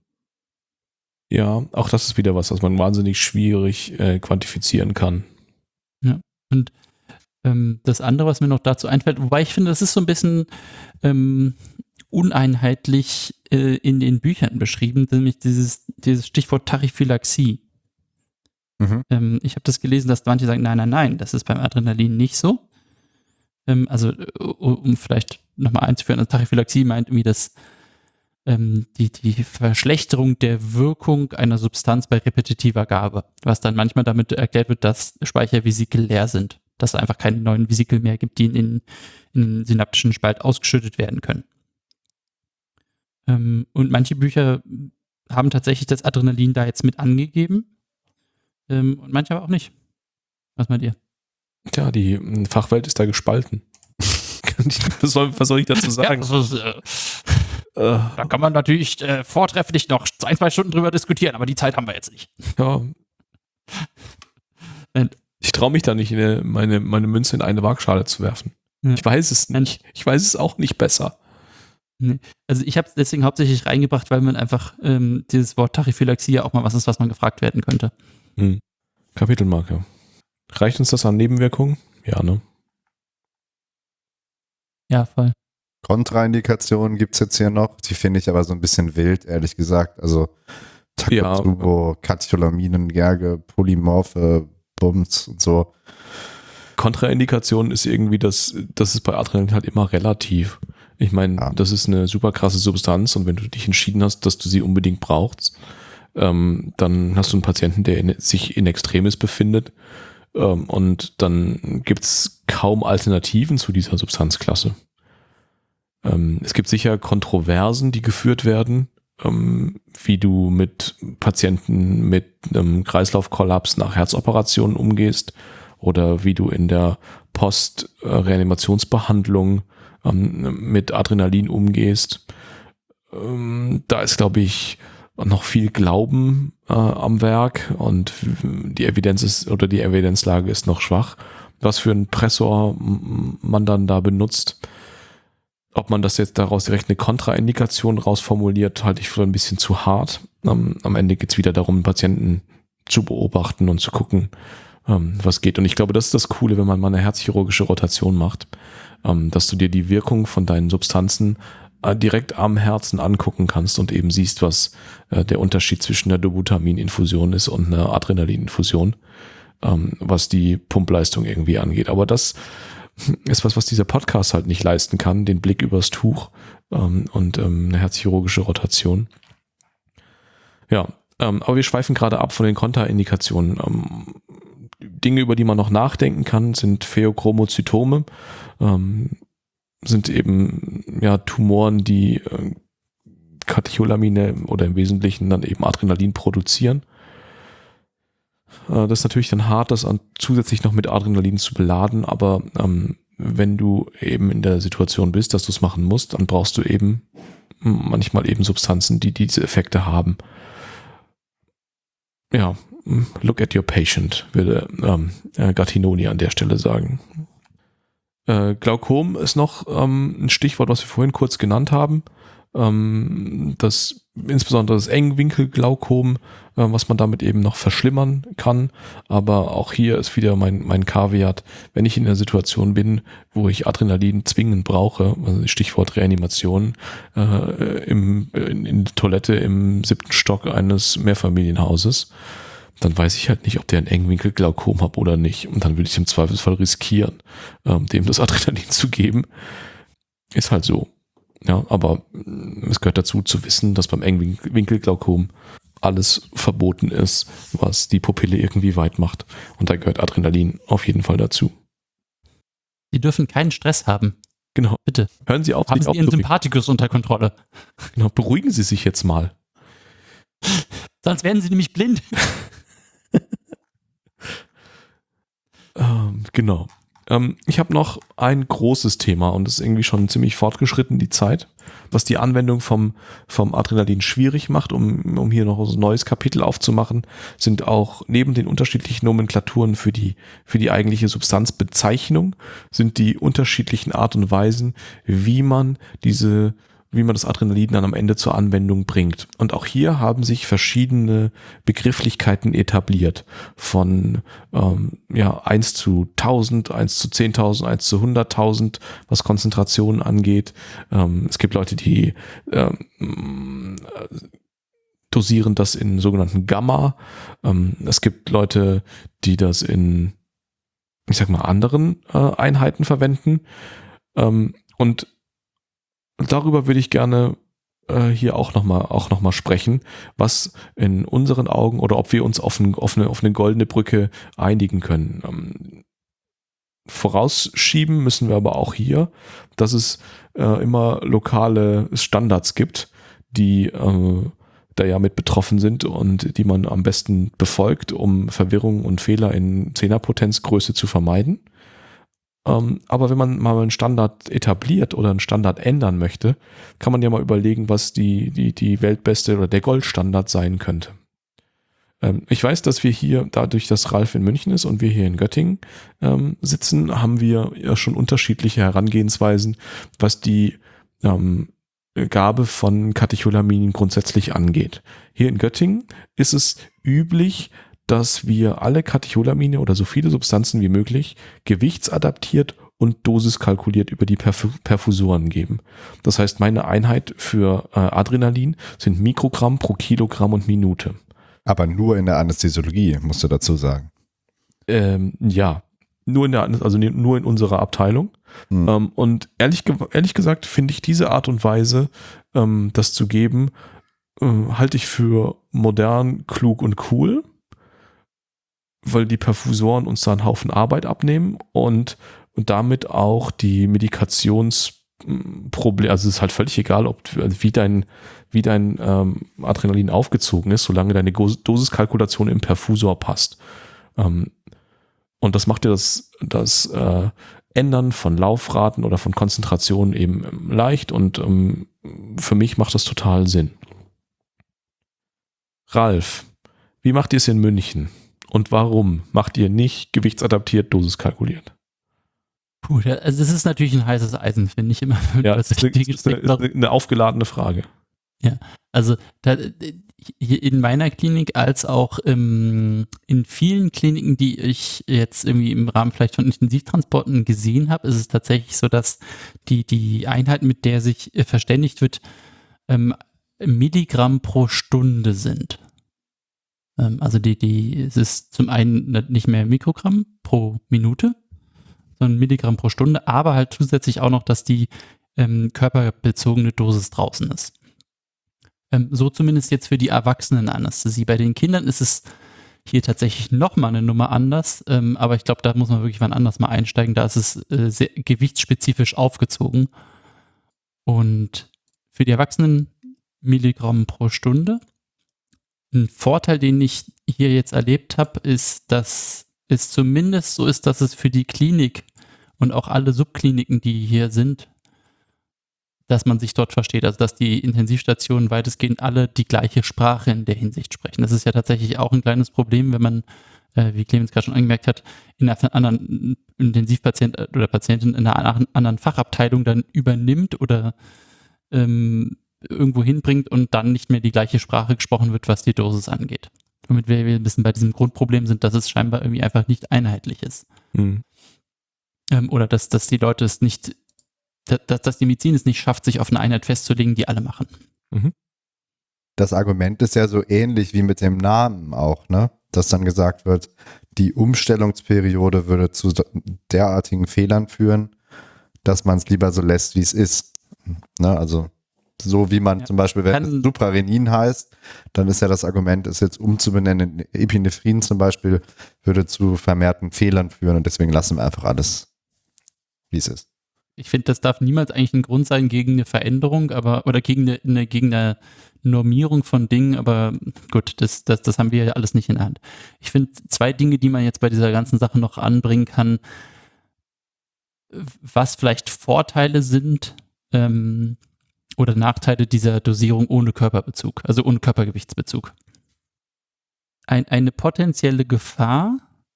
Ja, auch das ist wieder was, was man wahnsinnig schwierig äh, quantifizieren kann. Ja, und ähm, das andere, was mir noch dazu einfällt, wobei ich finde, das ist so ein bisschen ähm, uneinheitlich äh, in den Büchern beschrieben, nämlich dieses, dieses Stichwort Tachyphylaxie. Mhm. Ähm, ich habe das gelesen, dass manche sagen, nein, nein, nein, das ist beim Adrenalin nicht so. Ähm, also um vielleicht nochmal einzuführen, also Tachyphylaxie meint irgendwie, dass ähm, die, die Verschlechterung der Wirkung einer Substanz bei repetitiver Gabe, was dann manchmal damit erklärt wird, dass Speichervesikel leer sind, dass es einfach keine neuen Vesikel mehr gibt, die in, in, in den synaptischen Spalt ausgeschüttet werden können. Und manche Bücher haben tatsächlich das Adrenalin da jetzt mit angegeben und manche aber auch nicht. Was meint ihr? Tja, die Fachwelt ist da gespalten. was, soll, was soll ich dazu sagen? Ja, ist, äh, äh, da kann man natürlich äh, vortrefflich noch ein, zwei Stunden drüber diskutieren, aber die Zeit haben wir jetzt nicht. Ja. Ich traue mich da nicht, eine, meine, meine Münze in eine Waagschale zu werfen. Ja. Ich weiß es nicht. Ich weiß es auch nicht besser. Also ich habe es deswegen hauptsächlich reingebracht, weil man einfach ähm, dieses Wort Tachyphylaxie ja auch mal was ist, was man gefragt werden könnte. Hm. Kapitelmarke. Reicht uns das an Nebenwirkungen? Ja, ne? Ja, voll. Kontraindikationen gibt es jetzt hier noch, die finde ich aber so ein bisschen wild, ehrlich gesagt. Also Takotsubo, ja. Katecholaminen, Gerge, Polymorphe, Bums und so. Kontraindikation ist irgendwie, das, das ist bei Adrenalin halt immer relativ. Ich meine, ja. das ist eine super krasse Substanz und wenn du dich entschieden hast, dass du sie unbedingt brauchst, ähm, dann hast du einen Patienten, der in, sich in Extremis befindet ähm, und dann gibt es kaum Alternativen zu dieser Substanzklasse. Ähm, es gibt sicher Kontroversen, die geführt werden, ähm, wie du mit Patienten mit einem Kreislaufkollaps nach Herzoperationen umgehst oder wie du in der Post-Reanimationsbehandlung mit Adrenalin umgehst. Ähm, da ist, glaube ich, noch viel Glauben äh, am Werk und die Evidenz ist oder die Evidenzlage ist noch schwach. Was für einen Pressor man dann da benutzt, ob man das jetzt daraus direkt eine Kontraindikation rausformuliert, halte ich für ein bisschen zu hart. Ähm, am Ende geht es wieder darum, Patienten zu beobachten und zu gucken, ähm, was geht. Und ich glaube, das ist das Coole, wenn man mal eine herzchirurgische Rotation macht, dass du dir die Wirkung von deinen Substanzen direkt am Herzen angucken kannst und eben siehst, was der Unterschied zwischen einer Dobutamin-Infusion ist und einer Adrenalin-Infusion, was die Pumpleistung irgendwie angeht. Aber das ist was, was dieser Podcast halt nicht leisten kann, den Blick übers Tuch und eine herzchirurgische Rotation. Ja, aber wir schweifen gerade ab von den Kontraindikationen. Dinge, über die man noch nachdenken kann, sind Pheochromozytome, ähm, sind eben ja Tumoren, die äh, Katecholamine oder im Wesentlichen dann eben Adrenalin produzieren. Äh, das ist natürlich dann hart, das an, zusätzlich noch mit Adrenalin zu beladen, aber ähm, wenn du eben in der Situation bist, dass du es machen musst, dann brauchst du eben manchmal eben Substanzen, die diese Effekte haben. Ja, look at your patient, würde ähm, Gattinoni an der Stelle sagen. Äh, Glaukom ist noch ähm, ein Stichwort, was wir vorhin kurz genannt haben. Ähm, das, insbesondere das Engwinkelglaukom, äh, was man damit eben noch verschlimmern kann. Aber auch hier ist wieder mein, mein Kaviat, wenn ich in der Situation bin, wo ich Adrenalin zwingend brauche, also Stichwort Reanimation, äh, im, in, in der Toilette im siebten Stock eines Mehrfamilienhauses, dann weiß ich halt nicht, ob der ein Engwinkelglaukom hat oder nicht. Und dann würde ich im Zweifelsfall riskieren, ähm, dem das Adrenalin zu geben. Ist halt so. Ja, aber es gehört dazu zu wissen, dass beim Engwinkelglaukom alles verboten ist, was die Pupille irgendwie weit macht. Und da gehört Adrenalin auf jeden Fall dazu. Sie dürfen keinen Stress haben. Genau. Bitte. Hören Sie auf, Haben sich Sie Ihren aufzuregen. Sympathikus unter Kontrolle. Genau, beruhigen Sie sich jetzt mal. Sonst werden Sie nämlich blind. Ähm, genau. Ähm, ich habe noch ein großes Thema und das ist irgendwie schon ziemlich fortgeschritten, die Zeit, was die Anwendung vom, vom Adrenalin schwierig macht. Um, um hier noch ein neues Kapitel aufzumachen, sind auch neben den unterschiedlichen Nomenklaturen für die, für die eigentliche Substanzbezeichnung, sind die unterschiedlichen Art und Weisen, wie man diese wie man das Adrenalin dann am Ende zur Anwendung bringt. Und auch hier haben sich verschiedene Begrifflichkeiten etabliert. Von ähm, ja, eins zu tausend, eins zu zehntausend, eins zu hunderttausend, was Konzentrationen angeht. Ähm, es gibt Leute, die ähm, dosieren das in sogenannten Gamma. Ähm, es gibt Leute, die das in, ich sag mal, anderen äh, Einheiten verwenden. Ähm, und darüber würde ich gerne äh, hier auch nochmal auch noch mal sprechen, was in unseren Augen oder ob wir uns auf, ein, auf, eine, auf eine goldene Brücke einigen können. Ähm, vorausschieben müssen wir aber auch hier, dass es äh, immer lokale Standards gibt, die äh, da ja mit betroffen sind und die man am besten befolgt, um Verwirrung und Fehler in Zehnerpotenzgröße zu vermeiden. Ähm, aber wenn man mal einen Standard etabliert oder einen Standard ändern möchte, kann man ja mal überlegen, was die, die, die weltbeste oder der Goldstandard sein könnte. Ähm, ich weiß, dass wir hier, dadurch, dass Ralf in München ist und wir hier in Göttingen ähm, sitzen, haben wir ja schon unterschiedliche Herangehensweisen, was die ähm, Gabe von Katecholaminen grundsätzlich angeht. Hier in Göttingen ist es üblich, dass wir alle Katecholamine oder so viele Substanzen wie möglich gewichtsadaptiert und dosiskalkuliert über die Perf- Perfusoren geben. Das heißt, meine Einheit für äh, Adrenalin sind Mikrogramm pro Kilogramm und Minute. Aber nur in der Anästhesiologie, musst du dazu sagen. Ähm, ja, nur in der, also nur in unserer Abteilung. Hm. Ähm, und ehrlich, ge- ehrlich gesagt finde ich diese Art und Weise, ähm, das zu geben, äh, halte ich für modern, klug und cool, weil die Perfusoren uns da einen Haufen Arbeit abnehmen und, und damit auch die Medikationsprobleme, also es ist halt völlig egal, ob wie dein, wie dein ähm, Adrenalin aufgezogen ist, solange deine Dosiskalkulation im Perfusor passt. Ähm, und das macht dir das, das äh, Ändern von Laufraten oder von Konzentrationen eben leicht und ähm, für mich macht das total Sinn. Ralf, wie macht ihr es in München? Und warum macht ihr nicht gewichtsadaptiert, dosiskalkuliert? Puh, also es ist natürlich ein heißes Eisen, finde ich immer. Ja, das ist, eine, ist, eine, ist eine aufgeladene Frage. Ja, also da, hier in meiner Klinik als auch im, in vielen Kliniken, die ich jetzt irgendwie im Rahmen vielleicht von Intensivtransporten gesehen habe, ist es tatsächlich so, dass die, die Einheit, mit der sich verständigt wird, ähm, Milligramm pro Stunde sind. Also die, die, es ist zum einen nicht mehr Mikrogramm pro Minute, sondern Milligramm pro Stunde, aber halt zusätzlich auch noch, dass die ähm, körperbezogene Dosis draußen ist. Ähm, so zumindest jetzt für die Erwachsenenanästhesie. Bei den Kindern ist es hier tatsächlich nochmal eine Nummer anders, ähm, aber ich glaube, da muss man wirklich wann anders mal einsteigen. Da ist es äh, sehr gewichtsspezifisch aufgezogen. Und für die Erwachsenen Milligramm pro Stunde. Ein Vorteil, den ich hier jetzt erlebt habe, ist, dass es zumindest so ist, dass es für die Klinik und auch alle Subkliniken, die hier sind, dass man sich dort versteht. Also dass die Intensivstationen weitestgehend alle die gleiche Sprache in der Hinsicht sprechen. Das ist ja tatsächlich auch ein kleines Problem, wenn man äh, wie Clemens gerade schon angemerkt hat, in einer anderen Intensivpatient oder Patientin in einer anderen Fachabteilung dann übernimmt oder ähm, irgendwo hinbringt und dann nicht mehr die gleiche Sprache gesprochen wird, was die Dosis angeht. Womit wir ein bisschen bei diesem Grundproblem sind, dass es scheinbar irgendwie einfach nicht einheitlich ist. Hm. Ähm, oder dass, dass die Leute es nicht, dass, dass die Medizin es nicht schafft, sich auf eine Einheit festzulegen, die alle machen. Mhm. Das Argument ist ja so ähnlich wie mit dem Namen auch, ne? Dass dann gesagt wird, die Umstellungsperiode würde zu derartigen Fehlern führen, dass man es lieber so lässt, wie es ist. Ne? Also so wie man ja. zum Beispiel, wenn Kann, es Suprarenin heißt, dann ist ja das Argument, es jetzt umzubenennen in Epinephrin zum Beispiel, würde zu vermehrten Fehlern führen und deswegen lassen wir einfach alles, wie es ist. Ich finde, das darf niemals eigentlich ein Grund sein gegen eine Veränderung, aber oder gegen eine, eine, gegen eine Normierung von Dingen, aber gut, das, das, das haben wir ja alles nicht in der Hand. Ich finde zwei Dinge, die man jetzt bei dieser ganzen Sache noch anbringen kann, was vielleicht Vorteile sind ähm, oder Nachteile dieser Dosierung ohne Körperbezug, also ohne Körpergewichtsbezug. Ein, eine potenzielle Gefahr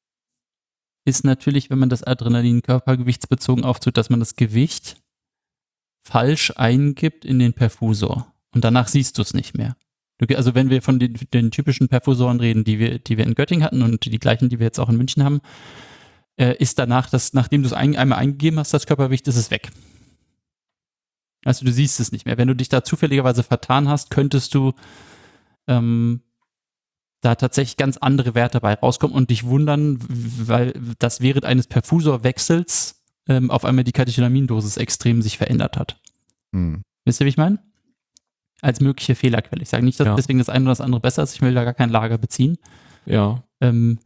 ist natürlich, wenn man das Adrenalin körpergewichtsbezogen auftut, dass man das Gewicht falsch eingibt in den Perfusor. Und danach siehst du es nicht mehr. Du, also wenn wir von den, den typischen Perfusoren reden, die wir, die wir in Göttingen hatten und die gleichen, die wir jetzt auch in München haben, äh, ist danach, dass, nachdem du es ein, einmal eingegeben hast, das Körpergewicht, ist es weg. Also du siehst es nicht mehr. Wenn du dich da zufälligerweise vertan hast, könntest du ähm, da tatsächlich ganz andere Werte bei rauskommen und dich wundern, weil das während eines Perfusorwechsels ähm, auf einmal die Katecholamine-Dosis extrem sich verändert hat. Hm. Wisst ihr, wie ich meine? Als mögliche Fehlerquelle. Ich sage nicht, dass Ja. deswegen das eine oder das andere besser ist. Ich will da gar kein Lager beziehen. Ja. Ähm,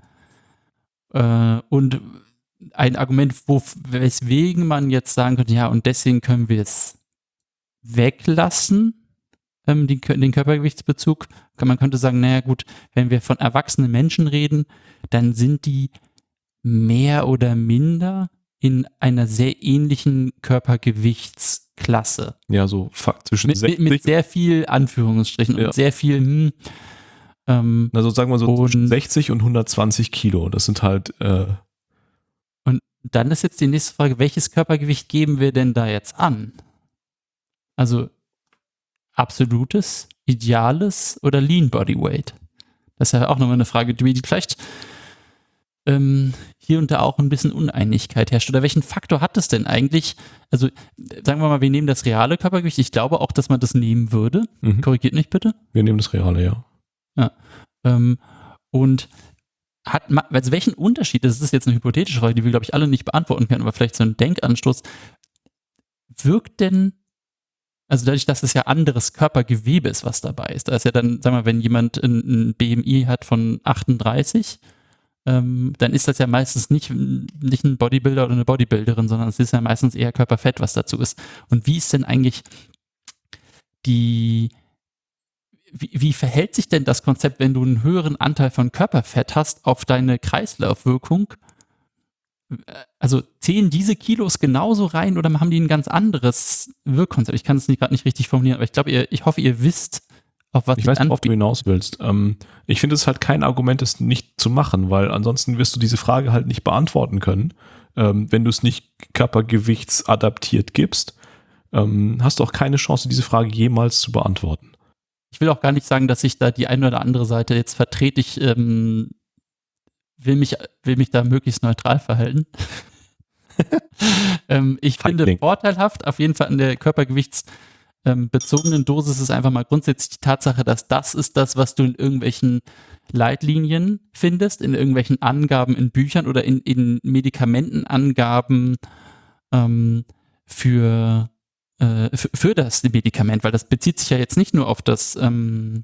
äh, und ein Argument, wo, weswegen man jetzt sagen könnte, ja, und deswegen können wir es weglassen, ähm, die, den Körpergewichtsbezug. Man könnte sagen, naja gut, wenn wir von erwachsenen Menschen reden, dann sind die mehr oder minder in einer sehr ähnlichen Körpergewichtsklasse. Ja, so fuck, zwischen Mit, mit, sechzig mit sehr viel Anführungsstrichen Ja. und sehr viel hm, ähm, also sagen wir so und- zwischen sechzig und hundertzwanzig Kilo. Das sind halt äh, und dann ist jetzt die nächste Frage, welches Körpergewicht geben wir denn da jetzt an? Also absolutes, ideales oder Lean Body Weight? Das ist ja auch nochmal eine Frage, die die vielleicht ähm, hier und da auch ein bisschen Uneinigkeit herrscht. Oder welchen Faktor hat es denn eigentlich? Also sagen wir mal, wir nehmen das reale Körpergewicht. Ich glaube auch, dass man das nehmen würde. mhm. Korrigiert mich bitte. wir nehmen das Reale, ja. Ähm, und hat, ma- also welchen Unterschied, das ist jetzt eine hypothetische Frage, die wir, glaube ich, alle nicht beantworten können, aber vielleicht so ein Denkanstoß, wirkt denn, also dadurch, dass es ja anderes Körpergewebe ist, was dabei ist, da ist ja dann, sagen wir mal, wenn jemand ein, ein B M I hat von achtunddreißig, ähm, dann ist das ja meistens nicht, nicht ein Bodybuilder oder eine Bodybuilderin, sondern es ist ja meistens eher Körperfett, was dazu ist. Und wie ist denn eigentlich die Wie, wie verhält sich denn das Konzept, wenn du einen höheren Anteil von Körperfett hast, auf deine Kreislaufwirkung? Also zählen diese Kilos genauso rein oder haben die ein ganz anderes Wirkkonzept? Ich kann es gerade nicht richtig formulieren, aber ich glaube, ihr, ich hoffe, ihr wisst, auf was Ich weiß nicht, worauf du anbiete. hinaus willst. Ähm, ich finde es halt kein Argument, es nicht zu machen, weil ansonsten wirst du diese Frage halt nicht beantworten können. Ähm, wenn du es nicht körpergewichtsadaptiert gibst, ähm, hast du auch keine Chance, diese Frage jemals zu beantworten. Ich will auch gar nicht sagen, dass ich da die eine oder andere Seite jetzt vertrete. Ich ähm, will, mich, will mich da möglichst neutral verhalten. ähm, ich Feigling. finde vorteilhaft, auf jeden Fall an der körpergewichtsbezogenen Dosis ist einfach mal grundsätzlich die Tatsache, dass das ist das, was du in irgendwelchen Leitlinien findest, in irgendwelchen Angaben in Büchern oder in, in Medikamentenangaben ähm, für Für, für das Medikament, weil das bezieht sich ja jetzt nicht nur auf das, ähm,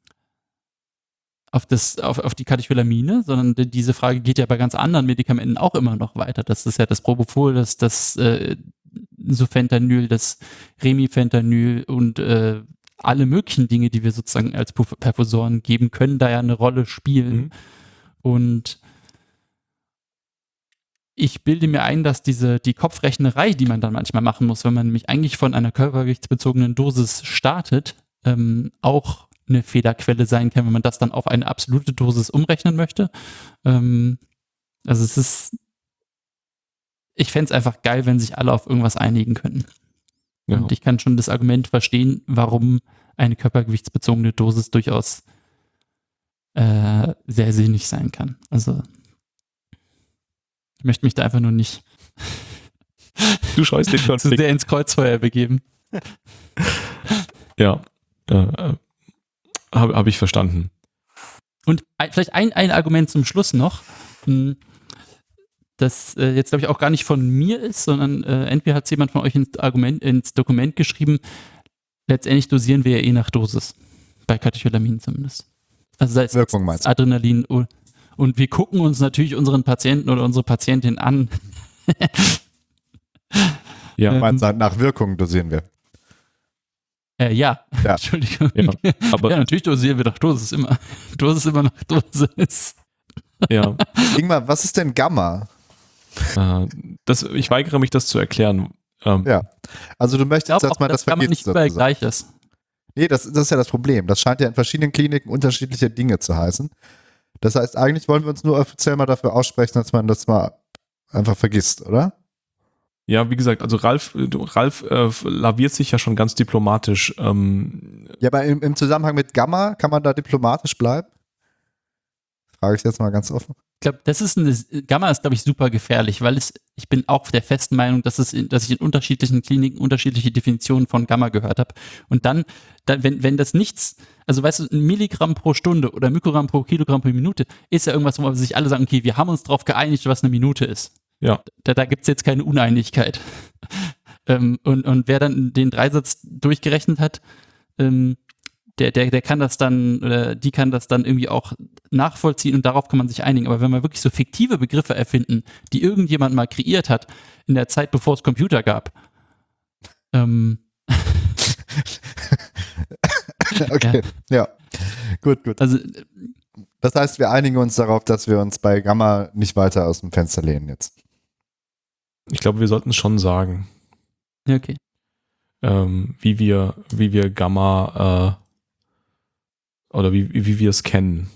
auf das, auf, auf die Katecholamine, sondern die, diese Frage geht ja bei ganz anderen Medikamenten auch immer noch weiter. Das ist ja das Propofol, das, das äh, Sufentanyl, das Remifentanyl und äh, alle möglichen Dinge, die wir sozusagen als Perfusoren geben, können da ja eine Rolle spielen. Mhm. Und ich bilde mir ein, dass diese, die Kopfrechnerei, die man dann manchmal machen muss, wenn man nämlich eigentlich von einer körpergewichtsbezogenen Dosis startet, ähm, auch eine Fehlerquelle sein kann, wenn man das dann auf eine absolute Dosis umrechnen möchte. Ähm, also es ist, ich fände es einfach geil, wenn sich alle auf irgendwas einigen könnten. Ja. Und ich kann schon das Argument verstehen, warum eine körpergewichtsbezogene Dosis durchaus äh, sehr sinnig sein kann. Also ich möchte mich da einfach nur nicht Du scheust den zu Konflikt. sehr ins Kreuzfeuer begeben. Ja, äh, äh, habe hab ich verstanden. Und ein, vielleicht ein, ein Argument zum Schluss noch, mh, das äh, jetzt glaube ich auch gar nicht von mir ist, sondern äh, entweder hat es jemand von euch ins, Argument, ins Dokument geschrieben, letztendlich dosieren wir ja eh nach Dosis, bei Katecholamin zumindest. Also sei es Wirkung meinst du? Adrenalin und, und wir gucken uns natürlich unseren Patienten oder unsere Patientin an. Ja, Ähm, Meinst du, nach Wirkung dosieren wir? Äh, ja. Ja. Entschuldigung. Ja, aber- ja, natürlich dosieren wir nach Dosis immer. Dosis immer nach Dosis. ja. Ingmar, was ist denn Gamma? Äh, das, ich weigere mich, das zu erklären. Ähm, Ja. Also du Ich möchtest, glaube dass auch, man dass das Gamma vergisst nicht überall sozusagen. gleich ist. Nee, das, das ist ja das Problem. Das scheint ja in verschiedenen Kliniken unterschiedliche Dinge zu heißen. Das heißt, eigentlich wollen wir uns nur offiziell mal dafür aussprechen, dass man das mal einfach vergisst, oder? Ja, wie gesagt, also Ralf, äh, Ralf äh, laviert sich ja schon ganz diplomatisch. Ähm, Ja, aber im, im Zusammenhang mit Gamma, kann man da diplomatisch bleiben? Frage ich jetzt mal ganz offen. Ich glaube, das ist eine, Gamma ist, glaube ich, super gefährlich, weil es, ich bin auch der festen Meinung, dass es, in, dass ich in unterschiedlichen Kliniken unterschiedliche Definitionen von Gamma gehört habe. Und dann, dann wenn, wenn das nichts, also weißt du, ein Milligramm pro Stunde oder Mikrogramm pro Kilogramm pro Minute, ist ja irgendwas, wo sich alle sagen, okay, wir haben uns darauf geeinigt, was eine Minute ist. Ja. Da, da gibt es jetzt keine Uneinigkeit. ähm, und, und wer dann den Dreisatz durchgerechnet hat, ähm, der, der, der kann das dann, oder die kann das dann irgendwie auch nachvollziehen und darauf kann man sich einigen. Aber wenn wir wirklich so fiktive Begriffe erfinden, die irgendjemand mal kreiert hat, in der Zeit, bevor es Computer gab, ähm, Okay, ja. Gut, gut. also Das heißt, wir einigen uns darauf, dass wir uns bei Gamma nicht weiter aus dem Fenster lehnen jetzt. ich glaube, wir sollten es schon sagen, ja, okay. ähm, wie wir, wie wir Gamma äh, oder wie, wie wir es kennen.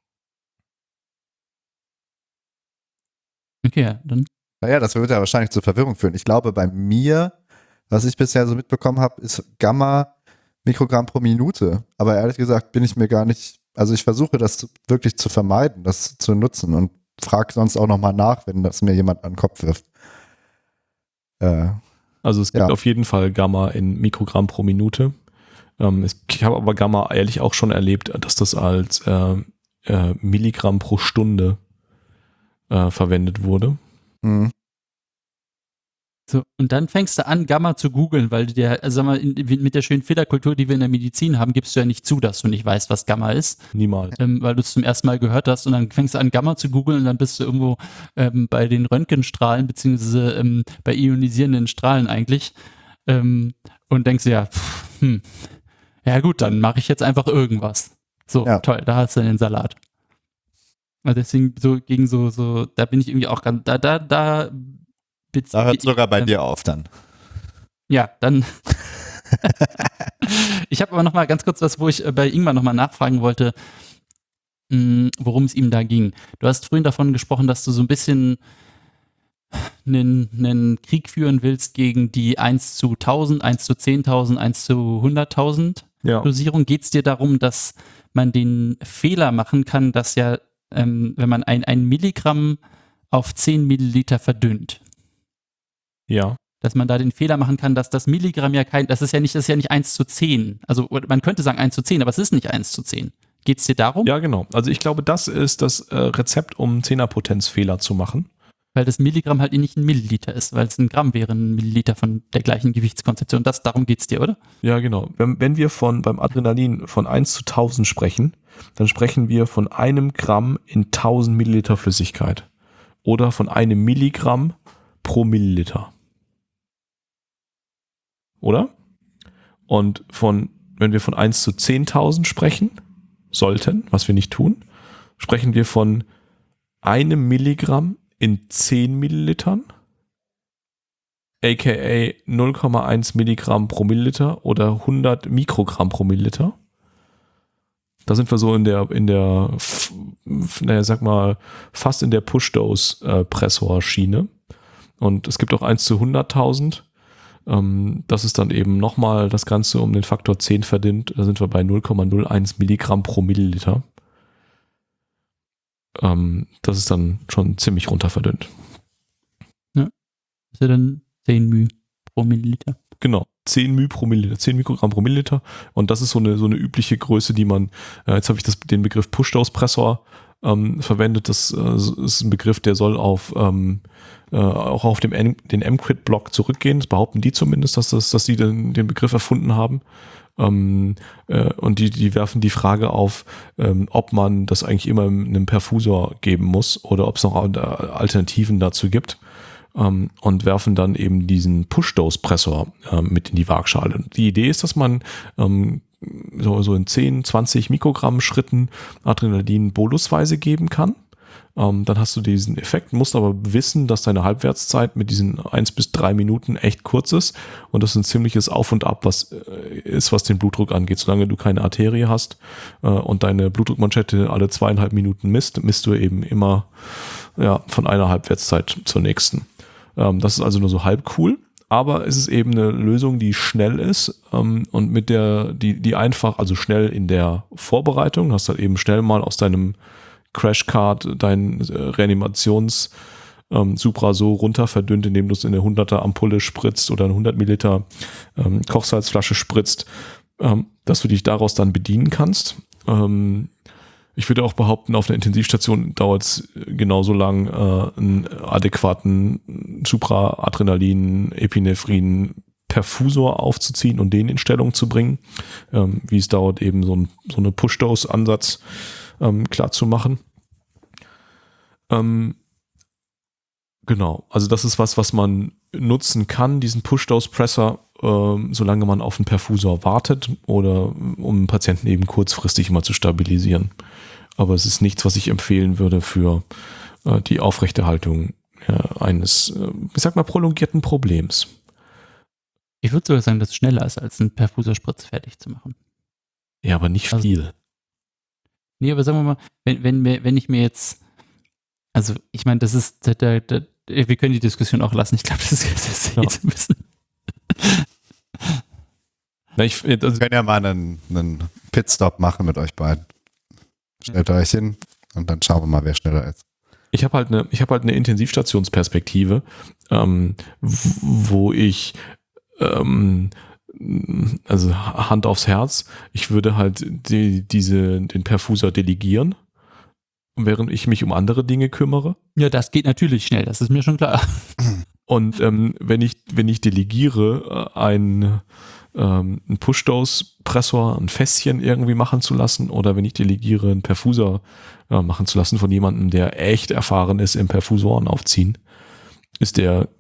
Okay, ja, dann. Naja, das wird ja wahrscheinlich zur Verwirrung führen. Ich glaube, bei mir, was ich bisher so mitbekommen habe, ist Gamma Mikrogramm pro Minute. Aber ehrlich gesagt bin ich mir gar nicht, also ich versuche das zu, wirklich zu vermeiden, das zu nutzen und frage sonst auch nochmal nach, wenn das mir jemand an den Kopf wirft. Äh, Also es gibt Ja. auf jeden Fall Gamma in Mikrogramm pro Minute. Ähm, es, ich habe aber Gamma ehrlich auch schon erlebt, dass das als äh, äh, Milligramm pro Stunde äh, verwendet wurde. mh. So, und dann fängst du an, Gamma zu googeln, weil du dir, also sag mal, in, mit der schönen Fehlerkultur, die wir in der Medizin haben, gibst du ja nicht zu, dass du nicht weißt, was Gamma ist, Niemals. ähm, weil du es zum ersten Mal gehört hast und dann fängst du an, Gamma zu googeln und dann bist du irgendwo ähm, bei den Röntgenstrahlen, beziehungsweise ähm, bei ionisierenden Strahlen eigentlich ähm, und denkst dir, ja, pff, hm, ja gut, dann mache ich jetzt einfach irgendwas. So, Ja. toll, da hast du den Salat. Also deswegen so gegen so, so, da bin ich irgendwie auch ganz, da, da, da Da hört es sogar bei ähm, dir auf dann. Ja, dann. Ich habe aber noch mal ganz kurz was, wo ich äh, bei Ingmar noch mal nachfragen wollte, mh, worum es ihm da ging. Du hast vorhin davon gesprochen, dass du so ein bisschen einen, einen Krieg führen willst gegen die eins zu tausend, eins zu zehntausend, eins zu hunderttausend Ja. Dosierung. Geht es dir darum, dass man den Fehler machen kann, dass ja, ähm, wenn man ein, ein Milligramm auf zehn Milliliter verdünnt, Ja. dass man da den Fehler machen kann, dass das Milligramm ja kein, das ist ja nicht, das ist ja nicht eins zu zehn. Also man könnte sagen eins zu zehn, aber es ist nicht eins zu zehn. Geht es dir darum? Ja, genau. Also ich glaube, das ist das äh, Rezept, um Zehnerpotenzfehler zu machen. Weil das Milligramm halt nicht ein Milliliter ist, weil es ein Gramm wäre, ein Milliliter von der gleichen Gewichtskonzeption. Das, darum geht es dir, oder? Ja, genau. Wenn, wenn wir von beim Adrenalin von eins zu tausend sprechen, dann sprechen wir von einem Gramm in tausend Milliliter Flüssigkeit. Oder von einem Milligramm pro Milliliter. Oder? Und von, wenn wir von eins zu zehntausend sprechen sollten, was wir nicht tun, sprechen wir von einem Milligramm in zehn Millilitern, aka null Komma eins Milligramm pro Milliliter oder hundert Mikrogramm pro Milliliter. Da sind wir so in der, in der, f- f- naja, sag mal, fast in der Push-Dose-Pressor-Schiene. Und es gibt auch eins zu hunderttausend. Ähm, das ist dann eben nochmal das Ganze um den Faktor zehn verdünnt. Da sind wir bei null Komma null eins Milligramm pro Milliliter. Ähm, das ist dann schon ziemlich runter verdünnt. Das ist ja dann zehn μ pro Milliliter. Genau, zehn μ pro Milliliter, zehn Mikrogramm pro Milliliter. Und das ist so eine, so eine übliche Größe, die man, äh, jetzt habe ich das, den Begriff Push-Dose-Pressor ähm, verwendet. Das äh, ist ein Begriff, der soll auf ähm, äh, auch auf dem M- den M Q I D-Block zurückgehen. Das behaupten die zumindest, dass, das, dass sie den, den Begriff erfunden haben. Ähm, äh, und die, die werfen die Frage auf, ähm, ob man das eigentlich immer einem Perfusor geben muss oder ob es noch Alternativen dazu gibt. Um, und werfen dann eben diesen Push-Dose-Pressor ähm, mit in die Waagschale. Die Idee ist, dass man ähm, so, so in zehn, zwanzig Mikrogramm Schritten Adrenalin bolusweise geben kann. Ähm, dann hast du diesen Effekt, musst aber wissen, dass deine Halbwertszeit mit diesen eins bis drei Minuten echt kurz ist und das ist ein ziemliches Auf und Ab, was äh, ist, was den Blutdruck angeht. Solange du keine Arterie hast äh, und deine Blutdruckmanschette alle zweieinhalb Minuten misst, misst du eben immer ja, von einer Halbwertszeit zur nächsten. Das ist also nur so halb cool, aber es ist eben eine Lösung, die schnell ist ähm, und mit der, die, die einfach, also schnell in der Vorbereitung, hast halt eben schnell mal aus deinem Crashcard dein äh, Reanimations ähm, Supra so runter verdünnt, indem du es in eine hunderter Ampulle spritzt oder eine hundert Milliliter ähm, Kochsalzflasche spritzt, ähm, dass du dich daraus dann bedienen kannst. Ähm, Ich würde auch behaupten, auf einer Intensivstation dauert es genauso lang, äh, einen adäquaten Supra-Adrenalin, Epinephrin, Perfusor aufzuziehen und den in Stellung zu bringen, ähm, wie es dauert, eben so, ein, so eine Push-Dose-Ansatz ähm, klar zu machen. Ähm, genau, also das ist was, was man nutzen kann, diesen Push-Dose-Pressor, ähm, solange man auf einen Perfusor wartet oder um einen Patienten eben kurzfristig mal zu stabilisieren. Aber es ist nichts, was ich empfehlen würde für äh, die Aufrechterhaltung äh, eines, äh, ich sag mal, prolongierten Problems. Ich würde sogar sagen, dass es schneller ist, als einen Perfusorspritz fertig zu machen. Ja, aber nicht Also- viel. Nee, aber sagen wir mal, wenn, wenn, mir, wenn ich mir jetzt, also ich meine, das ist, da, da, da, wir können die Diskussion auch lassen. Ich glaube, das ist, das ist Ja. jetzt ein bisschen. Na, ich, also, Wir können ja mal einen, einen Pitstop machen mit euch beiden. Stellt euch hin und dann schauen wir mal, wer schneller ist. ich habe halt eine, ich habe halt eine Intensivstationsperspektive, ähm, w- wo ich ähm, also Hand aufs Herz, ich würde halt die, diese, den Perfusor delegieren, während ich mich um andere Dinge kümmere. Ja, das geht natürlich schnell, das ist mir schon klar. Und ähm, wenn ich, wenn ich delegiere, äh, ein, ähm, ein Push-Dose-Pressor, ein Fässchen irgendwie machen zu lassen, oder wenn ich delegiere, einen Perfusor äh, machen zu lassen von jemandem, der echt erfahren ist im Perfusoren aufziehen, ist der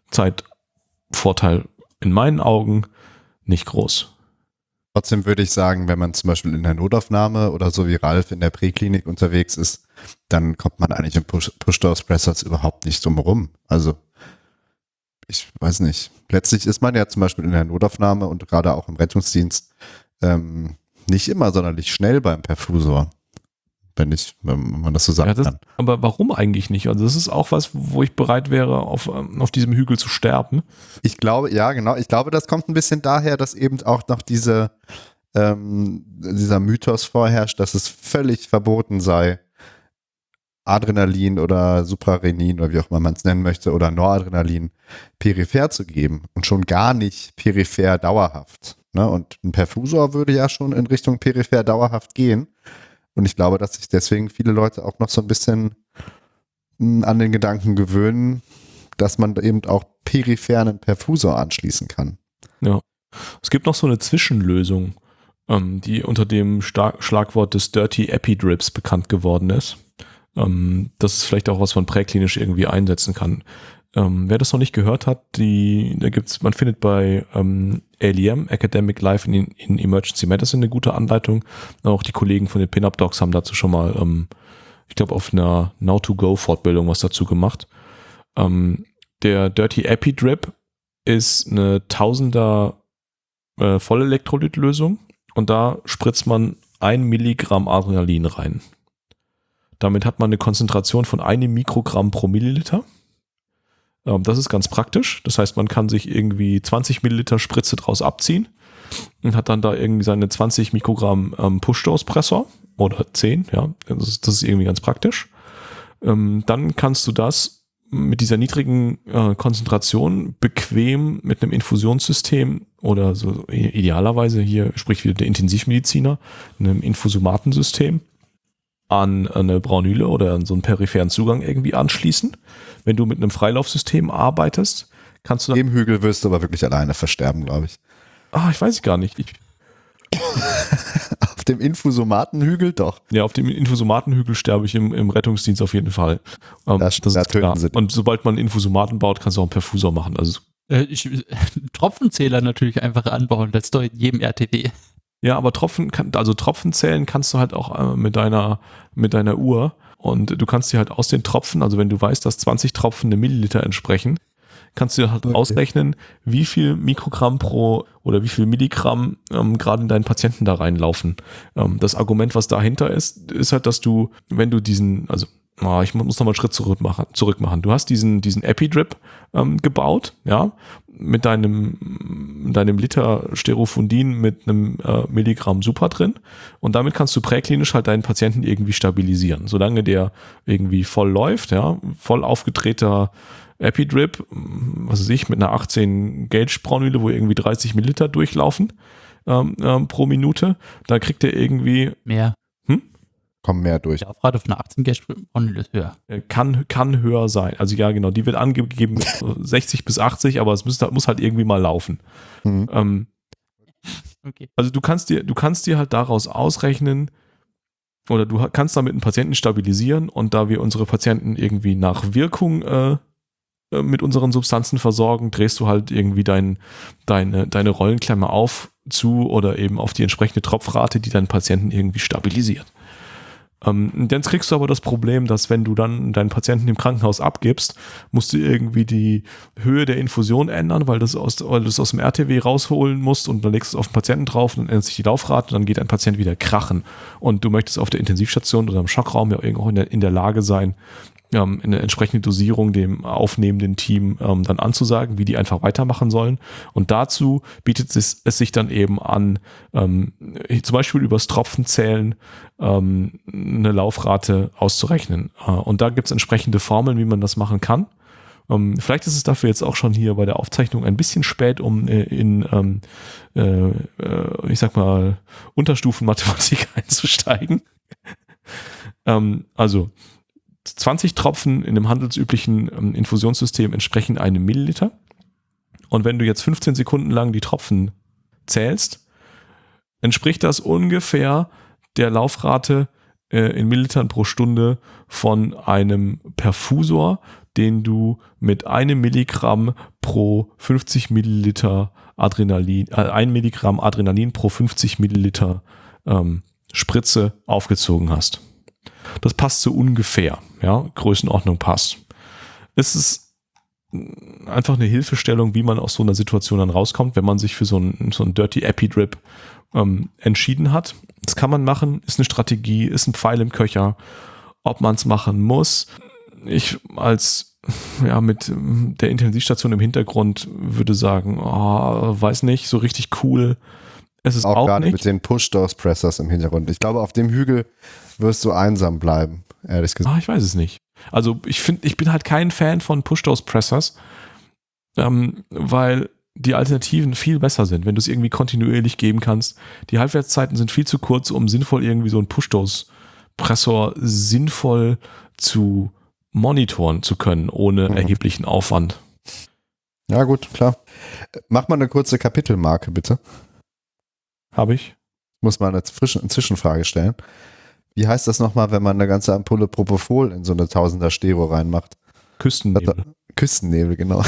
Zeitvorteil in meinen Augen nicht groß. Trotzdem würde ich sagen, wenn man zum Beispiel in der Notaufnahme oder so wie Ralf in der Präklinik unterwegs ist, dann kommt man eigentlich im Push- Push-Dose-Pressors überhaupt nicht drum herum. Also ich weiß nicht. Letztlich ist man ja zum Beispiel in der Notaufnahme und gerade auch im Rettungsdienst ähm, nicht immer sonderlich schnell beim Perfusor, wenn ich, wenn man das so sagen Ja, das, kann. aber warum eigentlich nicht? Also das ist auch was, wo ich bereit wäre, auf, ähm, auf diesem Hügel zu sterben. Ich glaube, ja, genau. Ich glaube, das kommt ein bisschen daher, dass eben auch noch diese, ähm, dieser Mythos vorherrscht, dass es völlig verboten sei, Adrenalin oder Suprarenin oder wie auch immer man es nennen möchte oder Noradrenalin peripher zu geben und schon gar nicht peripher dauerhaft. Ne? Und ein Perfusor würde ja schon in Richtung peripher dauerhaft gehen. Und ich glaube, dass sich deswegen viele Leute auch noch so ein bisschen mh, an den Gedanken gewöhnen, dass man eben auch peripher einen Perfusor anschließen kann. Es gibt noch so eine Zwischenlösung, ähm, die unter dem Star- Schlagwort des Dirty Epidrips bekannt geworden ist. Ähm, das ist vielleicht auch was man präklinisch irgendwie einsetzen kann. Ähm, wer das noch nicht gehört hat, die, da gibt's, man findet bei ähm, A L E M, Academic Life in, in Emergency Medicine, eine gute Anleitung. Auch die Kollegen von den Pin-Up Docs haben dazu schon mal, ähm, ich glaube, auf einer Now-to-Go-Fortbildung was dazu gemacht. Ähm, der Dirty Epidrip ist eine Tausender äh, Vollelektrolytlösung und da spritzt man ein Milligramm Adrenalin rein. Damit hat man eine Konzentration von einem Mikrogramm pro Milliliter. Ähm, das ist ganz praktisch. Das heißt, man kann sich irgendwie zwanzig Milliliter Spritze draus abziehen und hat dann da irgendwie seine zwanzig Mikrogramm ähm, Push-Dose-Pressor oder zehn, ja. Das ist, das ist irgendwie ganz praktisch. Ähm, dann kannst du das mit dieser niedrigen äh, Konzentration bequem mit einem Infusionssystem oder so idealerweise hier spricht wieder der Intensivmediziner, einem Infusomatensystem an eine Braunüle oder an so einen peripheren Zugang irgendwie anschließen. Wenn du mit einem Freilaufsystem arbeitest, kannst du dann... Im Hügel wirst du aber wirklich alleine versterben, glaube ich. Ah, ich weiß es gar nicht. Ich, Auf dem Infusomatenhügel doch. ja, auf dem Infusomatenhügel sterbe ich im, im Rettungsdienst auf jeden Fall. Ähm, Das- das da ist töten klar. sie dich. Und sobald man einen Infusomaten baut, kannst du auch einen Perfusor machen. Also Äh, ich, Tropfenzähler natürlich einfach anbauen, das ist doch in jedem R T W. ja, aber Tropfen, kann, also Tropfen zählen kannst du halt auch äh, mit deiner, mit deiner Uhr und du kannst dir halt aus den Tropfen, also wenn du weißt, dass zwanzig Tropfen eine Milliliter entsprechen, kannst du dir halt Okay. ausrechnen, wie viel Mikrogramm pro oder wie viel Milligramm ähm, gerade in deinen Patienten da reinlaufen. Ähm, das Argument, was dahinter ist, ist halt, dass du, wenn du diesen, also oh, ich muss noch mal einen Schritt zurück machen, zurück machen. Du hast diesen, diesen Epidrip ähm, gebaut, ja, mit deinem, deinem Liter Sterofundin mit einem äh, Milligramm Super drin und damit kannst du präklinisch halt deinen Patienten irgendwie stabilisieren. Solange der irgendwie voll läuft, ja, voll aufgedrehter Epidrip, was weiß ich, mit einer achtzehn Gauge Braunüle, wo irgendwie dreißig Milliliter durchlaufen ähm, ähm, pro Minute, da kriegt er irgendwie, Mehr. Kommen mehr durch. Die Aufrate von einer achtzehn Gauge Braunüle ist höher. äh, kann, kann höher sein. Also ja, genau, die wird angegeben mit so sechzig bis achtzig, aber es muss, muss halt irgendwie mal laufen. Mhm. Ähm, Okay. Also du kannst dir, du kannst dir halt daraus ausrechnen, oder du kannst damit einen Patienten stabilisieren und da wir unsere Patienten irgendwie nach Wirkung äh, äh, mit unseren Substanzen versorgen, drehst du halt irgendwie dein, deine, deine Rollenklemme auf, zu oder eben auf die entsprechende Tropfrate, die deinen Patienten irgendwie stabilisiert. Ähm, dann kriegst du aber das Problem, dass wenn du dann deinen Patienten im Krankenhaus abgibst, musst du irgendwie die Höhe der Infusion ändern, weil, das aus, weil du das aus dem R T W rausholen musst und dann legst du es auf den Patienten drauf und dann ändert sich die Laufrate und dann geht ein Patient wieder krachen. Und du möchtest auf der Intensivstation oder im Schockraum ja irgendwo in der, in der Lage sein, ähm, eine entsprechende Dosierung dem aufnehmenden Team ähm, dann anzusagen, wie die einfach weitermachen sollen. Und dazu bietet es, es sich dann eben an, ähm, zum Beispiel übers Tropfenzählen ähm, eine Laufrate auszurechnen. Äh, und da gibt es entsprechende Formeln, wie man das machen kann. Ähm, vielleicht ist es dafür jetzt auch schon hier bei der Aufzeichnung ein bisschen spät, um äh, in, ähm, äh, äh, ich sag mal, Unterstufenmathematik einzusteigen. ähm, also zwanzig Tropfen in einem handelsüblichen ähm, Infusionssystem entsprechen einem Milliliter. Und wenn du jetzt fünfzehn Sekunden lang die Tropfen zählst, entspricht das ungefähr der Laufrate äh, in Millilitern pro Stunde von einem Perfusor, den du mit einem Milligramm pro fünfzig Milliliter Adrenalin, äh, ein Milligramm Adrenalin pro fünfzig Milliliter ähm, Spritze aufgezogen hast. Das passt so ungefähr, ja, Größenordnung passt. Es ist einfach eine Hilfestellung, wie man aus so einer Situation dann rauskommt, wenn man sich für so einen, so einen Dirty Epidrip ähm, entschieden hat. Das kann man machen, ist eine Strategie, ist ein Pfeil im Köcher. Ob man es machen muss, ich als, ja, mit der Intensivstation im Hintergrund würde sagen, oh, weiß nicht, so richtig cool. Es ist Auch, auch gerade nicht. mit den Push-Dose-Pressors im Hintergrund. Ich glaube, auf dem Hügel wirst du einsam bleiben, ehrlich gesagt. Ah, ich weiß es nicht. Also ich finde, ich bin halt kein Fan von Push-Dose-Pressors, ähm, weil die Alternativen viel besser sind, wenn du es irgendwie kontinuierlich geben kannst. Die Halbwertszeiten sind viel zu kurz, um sinnvoll irgendwie so einen Push-Dose-Pressor sinnvoll zu monitoren zu können, ohne Mhm. erheblichen Aufwand. Ja, gut, klar. Mach mal eine kurze Kapitelmarke, bitte. Habe ich? Ich muss mal eine Zwischen- Zwischenfrage stellen. Wie heißt das nochmal, wenn man eine ganze Ampulle Propofol in so eine Tausender Stero reinmacht? Küstennebel. Küstennebel, genau.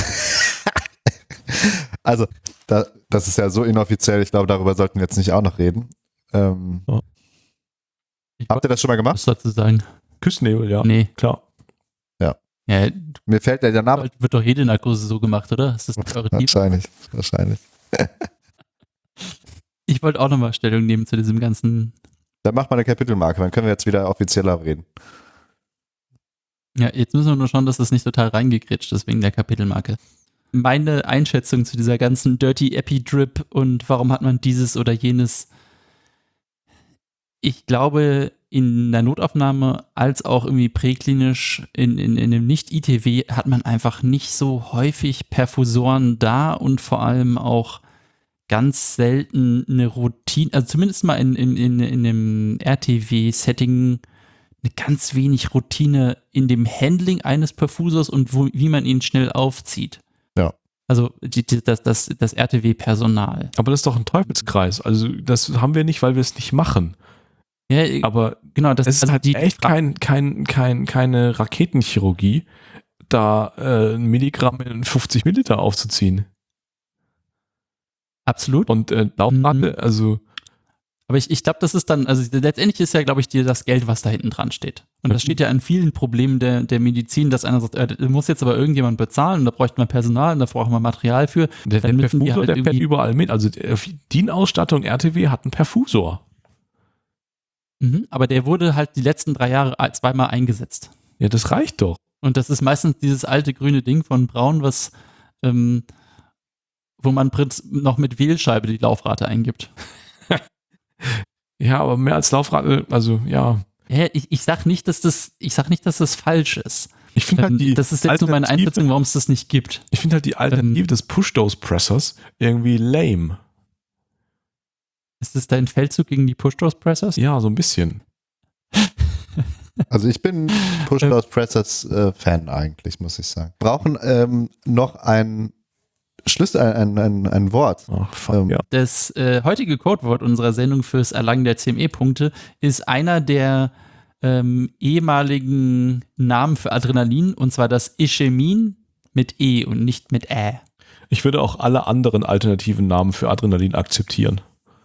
Also, da, das ist ja so inoffiziell, ich glaube, darüber sollten wir jetzt nicht auch noch reden. Ähm, Ich habt ihr das schon mal gemacht? was dazu sagen? Küstennebel, ja. Nee. Klar. Ja, Mir fällt der Name. wird doch jede Narkose so gemacht, oder? Ist das nicht eure Tief? Wahrscheinlich, wahrscheinlich. Ich wollte auch nochmal Stellung nehmen zu diesem ganzen Dann mach mal eine Kapitelmarke, dann können wir jetzt wieder offizieller reden. Ja, jetzt müssen wir nur schauen, dass das nicht total reingegritscht ist wegen der Kapitelmarke. Meine Einschätzung zu dieser ganzen Dirty Epi-Drip und warum hat man dieses oder jenes. Ich glaube, in der Notaufnahme als auch irgendwie präklinisch in, in, in einem Nicht-I T W hat man einfach nicht so häufig Perfusoren da und vor allem auch ganz selten eine Routine, also zumindest mal in, in, in, in einem R T W-Setting eine ganz wenig Routine in dem Handling eines Perfusors und wo, wie man ihn schnell aufzieht. Ja. Also die, die, das, das, das R T W-Personal. Aber das ist doch ein Teufelskreis. Also das haben wir nicht, weil wir es nicht machen. Ja, Aber genau, das es ist also halt die, echt kein, kein, kein, keine Raketenchirurgie, da äh, ein Milligramm in fünfzig Milliliter aufzuziehen. absolut. Und äh, Laufrate, Mhm. also Aber ich, ich glaube, das ist dann, also letztendlich ist ja, glaube ich, dir das Geld, was da hinten dran steht. Und das steht ja an vielen Problemen der, der Medizin, dass einer sagt, äh, muss jetzt aber irgendjemand bezahlen und da bräuchte man Personal und da braucht man Material für. der, der Dann müssen die Perfusor, halt der fährt irgendwie- überall mit. Also der- D I N-Ausstattung R T W hat einen Perfusor. Mhm, aber der wurde halt die letzten drei Jahre zweimal eingesetzt. Ja, das reicht doch. Und das ist meistens dieses alte grüne Ding von Braun, was, ähm, wo man prinz- noch mit Wählscheibe die Laufrate eingibt. Ja, aber mehr als Laufrate, also ja. Ja, ich, ich sag nicht, dass das, ich sag nicht, dass das falsch ist. Ich finde Ähm, halt die das ist jetzt nur meine Alternative- Einschätzung, warum es das nicht gibt. Ich finde halt die Alternative Ähm, des Push-Dose-Pressers irgendwie lame. Ist das dein Feldzug gegen die Push-Dose-Pressers? Ja, so ein bisschen. Also ich bin Push-Dose-Pressers-Fan eigentlich, muss ich sagen. Brauchen ähm, noch ein Schlüssel, ein, ein, ein Wort. Ach, fuck, Ähm, ja. Das äh, heutige Codewort unserer Sendung fürs Erlangen der C M E-Punkte ist einer der ähm, ehemaligen Namen für Adrenalin, und zwar das Ischemin mit E und nicht mit Ä. Ich würde auch alle anderen alternativen Namen für Adrenalin akzeptieren.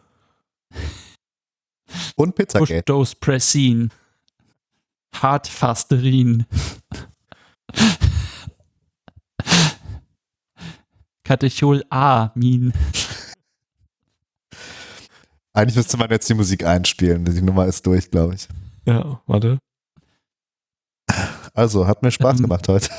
Und Pizzagate. Push-Dose-Pressin. Hartfasterin. Katechol-A-Min. Eigentlich müsste man jetzt die Musik einspielen. Die Nummer ist durch, glaube ich. Ja, warte. Also, hat mir Spaß Ähm. gemacht heute.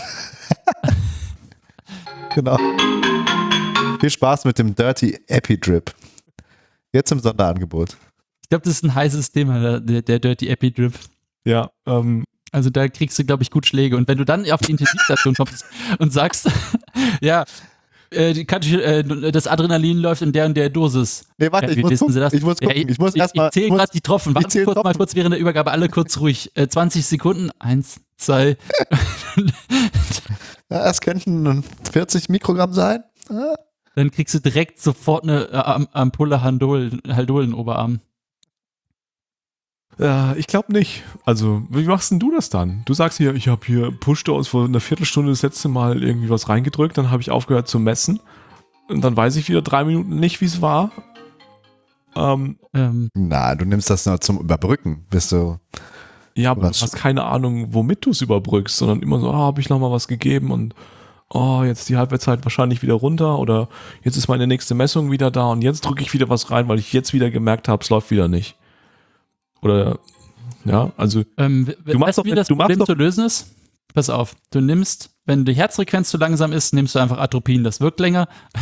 Genau. Viel Spaß mit dem Dirty Epi-Drip. Jetzt im Sonderangebot. Ich glaube, das ist ein heißes Thema, der, der Dirty Epi-Drip. Ja, ähm, Also da kriegst du, glaube ich, gut Schläge. Und wenn du dann auf die Intensivstation kommst und sagst, ja, äh, die Kate- äh, das Adrenalin läuft in der und der Dosis. Nee, warte, Ja, ich, wie muss wissen gucken. Sie das? ich muss Ja, gucken. Ich muss ich, erstmal. ich zähle gerade die Tropfen. Warte zähl kurz mal Tropfen. kurz während der Übergabe, alle kurz ruhig. Äh, zwanzig Sekunden. Eins, zwei. Ja, es könnten vierzig Mikrogramm sein. Ah. Dann kriegst du direkt sofort eine äh, Am- Ampulle Handol, Haldol in den Oberarm. äh, ich glaube nicht. Also, wie machst denn du das dann? Du sagst hier, ich habe hier Push-Dose vor einer Viertelstunde das letzte Mal irgendwie was reingedrückt, dann habe ich aufgehört zu messen und dann weiß ich wieder drei Minuten nicht, wie es war. Ähm, Ähm, Na, du nimmst das nur zum Überbrücken. Bist du. ja, aber du Was? hast keine Ahnung, womit du es überbrückst, sondern immer so, ah, habe ich nochmal was gegeben und oh, jetzt die Halbwertszeit wahrscheinlich wieder runter oder jetzt ist meine nächste Messung wieder da und jetzt drücke ich wieder was rein, weil ich jetzt wieder gemerkt habe, es läuft wieder nicht. Oder, ja, also, ähm, w- Du machst weißt du, doch wie mit- das du machst Problem doch- zu lösen ist? Pass auf, du nimmst, wenn die Herzfrequenz zu langsam ist, nimmst du einfach Atropin, das wirkt länger.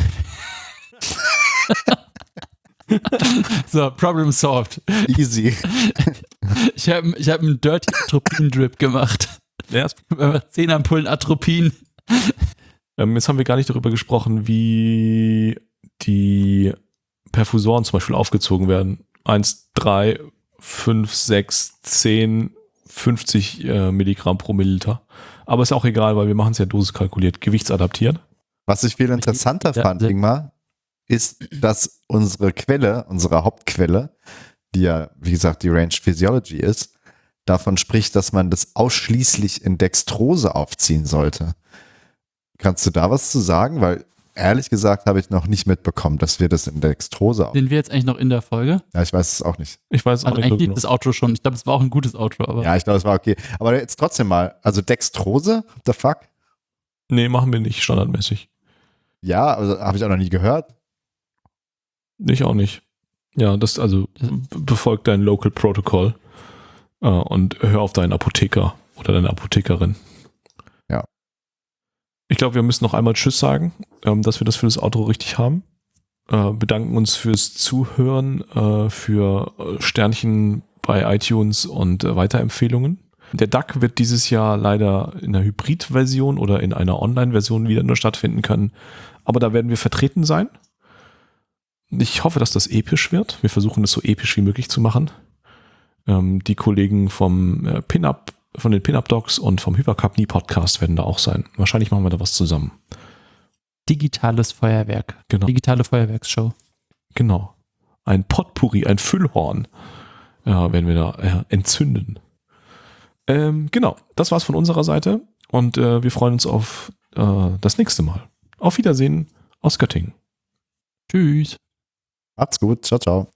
So, Problem solved. Easy. Ich habe ich hab einen Dirty Atropin-Drip gemacht. ja, zehn Ampullen Atropin. ähm, jetzt haben wir gar nicht darüber gesprochen, wie die Perfusoren zum Beispiel aufgezogen werden. eins, drei, fünf, sechs, zehn, fünfzig äh, Milligramm pro Milliliter. Aber ist auch egal, weil wir machen es ja dosiskalkuliert, gewichtsadaptiert. Was ich viel interessanter Ja, fand, sehr- Ingmar, ist, dass unsere Quelle, unsere Hauptquelle, die ja, wie gesagt, die Range Physiology ist, davon spricht, dass man das ausschließlich in Dextrose aufziehen sollte. Kannst du da was zu sagen? Weil ehrlich gesagt habe ich noch nicht mitbekommen, dass wir das in Dextrose aufziehen. Sind wir jetzt eigentlich noch in der Folge? Ja, ich weiß es auch nicht. Ich weiß auch Also nicht eigentlich lief genau. das Outro schon. Ich glaube, es war auch ein gutes Outro, aber Ja, ich glaube, es war okay. Aber jetzt trotzdem mal, also Dextrose, the fuck? Nee, machen wir nicht standardmäßig. Ja, also habe ich auch noch nie gehört. Ich auch nicht. Ja, das also b- befolg dein Local Protocol äh, und hör auf deinen Apotheker oder deine Apothekerin. Ja. Ich glaube, wir müssen noch einmal Tschüss sagen, ähm, dass wir das für das Outro richtig haben. Äh, bedanken uns fürs Zuhören, äh, für äh, Sternchen bei iTunes und äh, Weiterempfehlungen. Der D A C wird dieses Jahr leider in einer Hybrid-Version oder in einer Online-Version wieder nur stattfinden können. Aber da werden wir vertreten sein. Ich hoffe, dass das episch wird. Wir versuchen es so episch wie möglich zu machen. Ähm, die Kollegen vom äh, Pin-Up, von den Pin-Up-Docs und vom Hypercapnie-Podcast werden da auch sein. Wahrscheinlich machen wir da was zusammen. Digitales Feuerwerk. Genau. Digitale Feuerwerksshow. Genau. Ein Potpourri, ein Füllhorn ja, werden wir da äh, entzünden. Ähm, genau, das war's von unserer Seite und äh, wir freuen uns auf äh, das nächste Mal. Auf Wiedersehen aus Göttingen. Tschüss. Macht's gut. Ciao, ciao.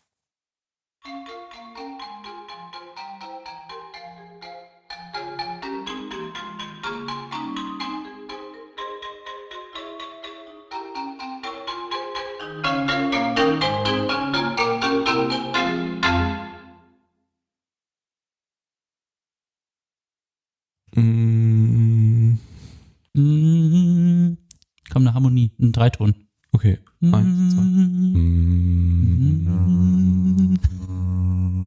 Mm, Mm, komm, eine Harmonie, ein Dreiton. okay, eins, zwei. Mm.